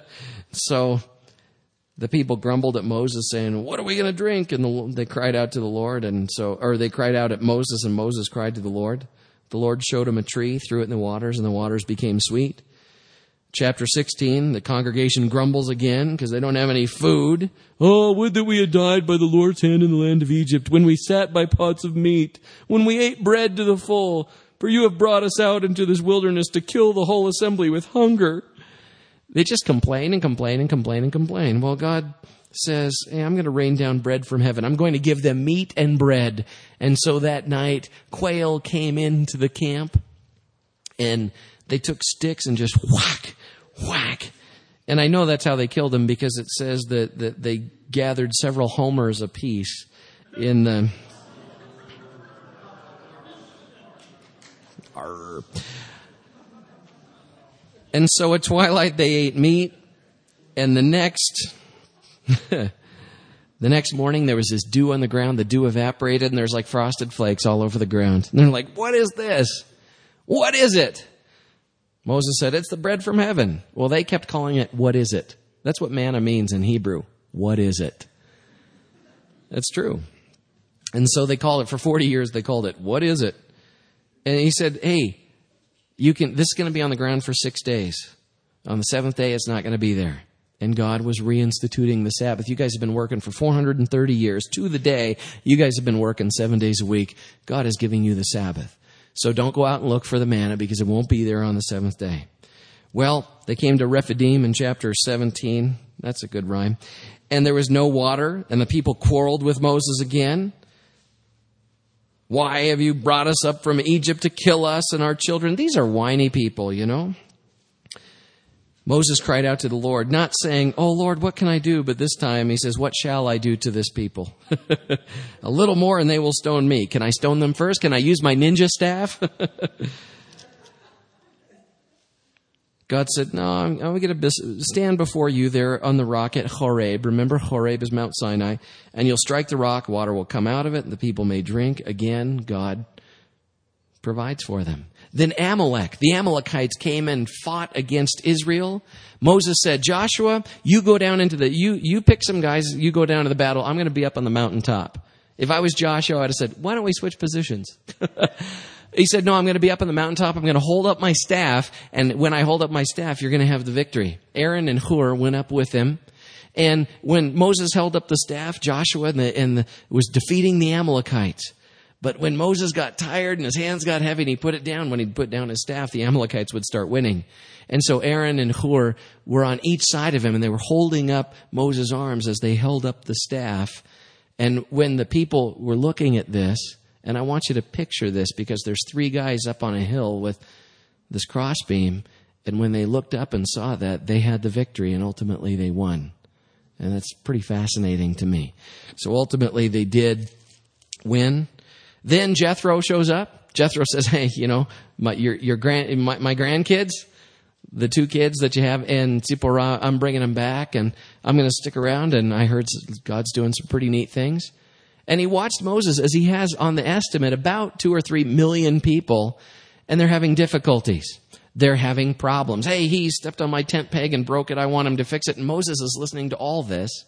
So the people grumbled at Moses, saying, "What are we going to drink?" And the, they cried out to the Lord, and so, or they cried out at Moses, and Moses cried to the Lord. The Lord showed him a tree, threw it in the waters, and the waters became sweet. Chapter sixteen, the congregation grumbles again because they don't have any food. "Oh, would that we had died by the Lord's hand in the land of Egypt, when we sat by pots of meat, when we ate bread to the full. For you have brought us out into this wilderness to kill the whole assembly with hunger." They just complain and complain and complain and complain. Well, God says, "Hey, I'm going to rain down bread from heaven. I'm going to give them meat and bread." And so that night, quail came into the camp, and they took sticks and just whack, whack. And I know that's how they killed them, because it says that, that they gathered several homers apiece in the... Arr. And so at twilight they ate meat, and the next the next morning there was this dew on the ground. The dew evaporated, and there's like frosted flakes all over the ground. And they're like, "What is this? What is it?" Moses said, "It's the bread from heaven." Well, they kept calling it, "What is it?" That's what manna means in Hebrew. What is it? That's true. And so they called it, for forty years they called it, "What is it?" And he said, "Hey, You can. This is going to be on the ground for six days. On the seventh day, it's not going to be there." And God was reinstituting the Sabbath. You guys have been working for four hundred thirty years. To the day, you guys have been working seven days a week. God is giving you the Sabbath. So don't go out and look for the manna, because it won't be there on the seventh day. Well, they came to Rephidim in chapter seventeen. That's a good rhyme. And there was no water, and the people quarreled with Moses again. "Why have you brought us up from Egypt to kill us and our children?" These are whiny people, you know. Moses cried out to the Lord, not saying, "Oh, Lord, what can I do?" But this time he says, "What shall I do to this people?" A little more and they will stone me. Can I stone them first? Can I use my ninja staff? God said, "No, I'm, I'm going to stand before you there on the rock at Horeb." Remember, Horeb is Mount Sinai. "And you'll strike the rock, water will come out of it, and the people may drink." Again, God provides for them. Then Amalek, the Amalekites came and fought against Israel. Moses said, "Joshua, you go down into the, you, you pick some guys, you go down to the battle. I'm going to be up on the mountaintop." If I was Joshua, I'd have said, "Why don't we switch positions?" He said, "No, I'm going to be up on the mountaintop. I'm going to hold up my staff. And when I hold up my staff, you're going to have the victory." Aaron and Hur went up with him. And when Moses held up the staff, Joshua and, the, and the, was defeating the Amalekites. But when Moses got tired and his hands got heavy and he put it down, when he'd put down his staff, the Amalekites would start winning. And so Aaron and Hur were on each side of him, and they were holding up Moses' arms as they held up the staff. And when the people were looking at this, and I want you to picture this because there's three guys up on a hill with this crossbeam, and when they looked up and saw that, they had the victory, and ultimately they won. And that's pretty fascinating to me. So ultimately they did win. Then Jethro shows up. Jethro says, hey, you know, my, your, your grand, my, my grandkids, the two kids that you have in Zipporah, I'm bringing them back, and I'm going to stick around, and I heard God's doing some pretty neat things. And he watched Moses as he has on the estimate about two or three million people, and they're having difficulties. They're having problems. Hey, he stepped on my tent peg and broke it. I want him to fix it. And Moses is listening to all this.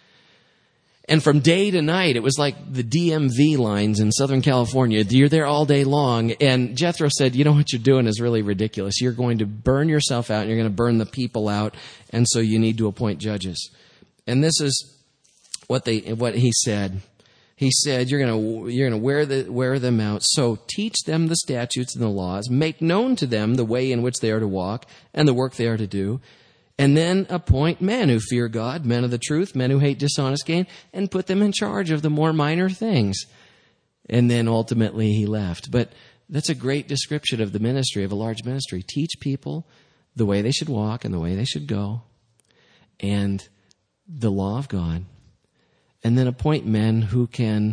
And from day to night, it was like the D M V lines in Southern California. You're there all day long. And Jethro said, you know what you're doing is really ridiculous. You're going to burn yourself out, and you're going to burn the people out. And so you need to appoint judges. And this is what they, what he said. He said, you're going to, you're going to wear the, wear them out. So teach them the statutes and the laws. Make known to them the way in which they are to walk and the work they are to do. And then appoint men who fear God, men of the truth, men who hate dishonest gain, and put them in charge of the more minor things. And then ultimately he left. But that's a great description of the ministry, of a large ministry. Teach people the way they should walk and the way they should go, and the law of God. And then appoint men who can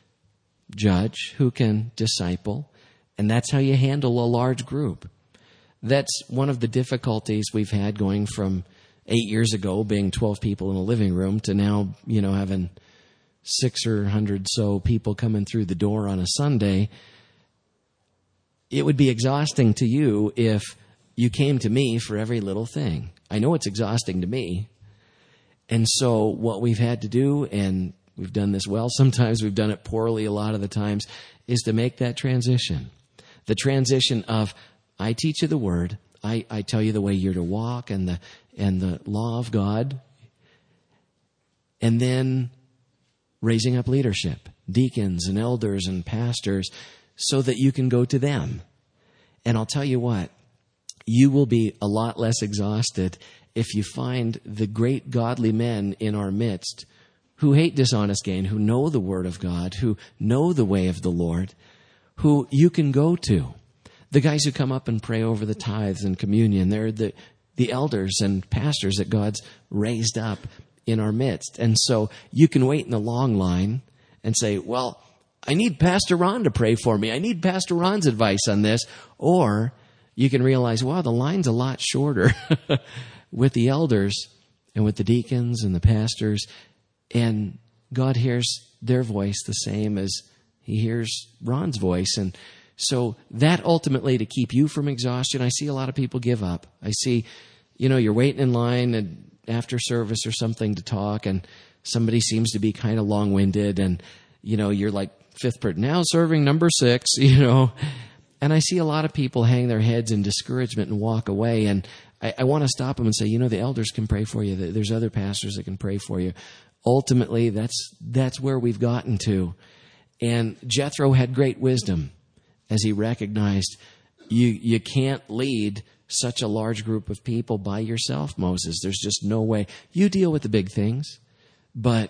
judge, who can disciple. And that's how you handle a large group. That's one of the difficulties we've had going from eight years ago being twelve people in a living room to now, you know, having six or hundred so people coming through the door on a Sunday. It would be exhausting to you if you came to me for every little thing. I know it's exhausting to me. And so what we've had to do, and we've done this well, sometimes we've done it poorly a lot of the times, is to make that transition. The transition of, I teach you the word. I, I tell you the way you're to walk and the and the law of God. And then raising up leadership, deacons and elders and pastors, so that you can go to them. And I'll tell you what, you will be a lot less exhausted if you find the great godly men in our midst who hate dishonest gain, who know the word of God, who know the way of the Lord, who you can go to. The guys who come up and pray over the tithes and communion, they're the, the elders and pastors that God's raised up in our midst. And so you can wait in the long line and say, well, I need Pastor Ron to pray for me. I need Pastor Ron's advice on this. Or you can realize, wow, the line's a lot shorter with the elders and with the deacons and the pastors. And God hears their voice the same as he hears Ron's voice. And so that ultimately, to keep you from exhaustion, I see a lot of people give up. I see, you know, you're waiting in line and after service or something to talk, and somebody seems to be kind of long-winded, and, you know, you're like fifth person, now serving number six, you know. And I see a lot of people hang their heads in discouragement and walk away. And I, I want to stop them and say, you know, the elders can pray for you. There's other pastors that can pray for you. Ultimately, that's that's where we've gotten to. And Jethro had great wisdom as he recognized you you can't lead such a large group of people by yourself, Moses. There's just no way. You deal with the big things, but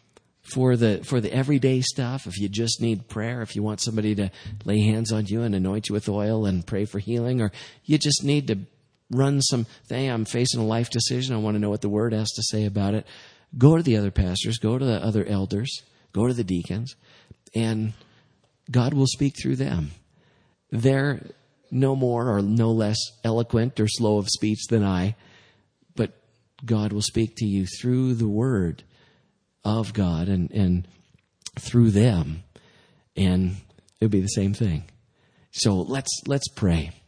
for the for the everyday stuff, if you just need prayer, if you want somebody to lay hands on you and anoint you with oil and pray for healing, or you just need to run some thing, I'm facing a life decision, I want to know what the Word has to say about it, go to the other pastors, go to the other elders, go to the deacons, and God will speak through them. They're no more or no less eloquent or slow of speech than I, but God will speak to you through the Word of God and, and through them, and it'll be the same thing. So let's let's pray.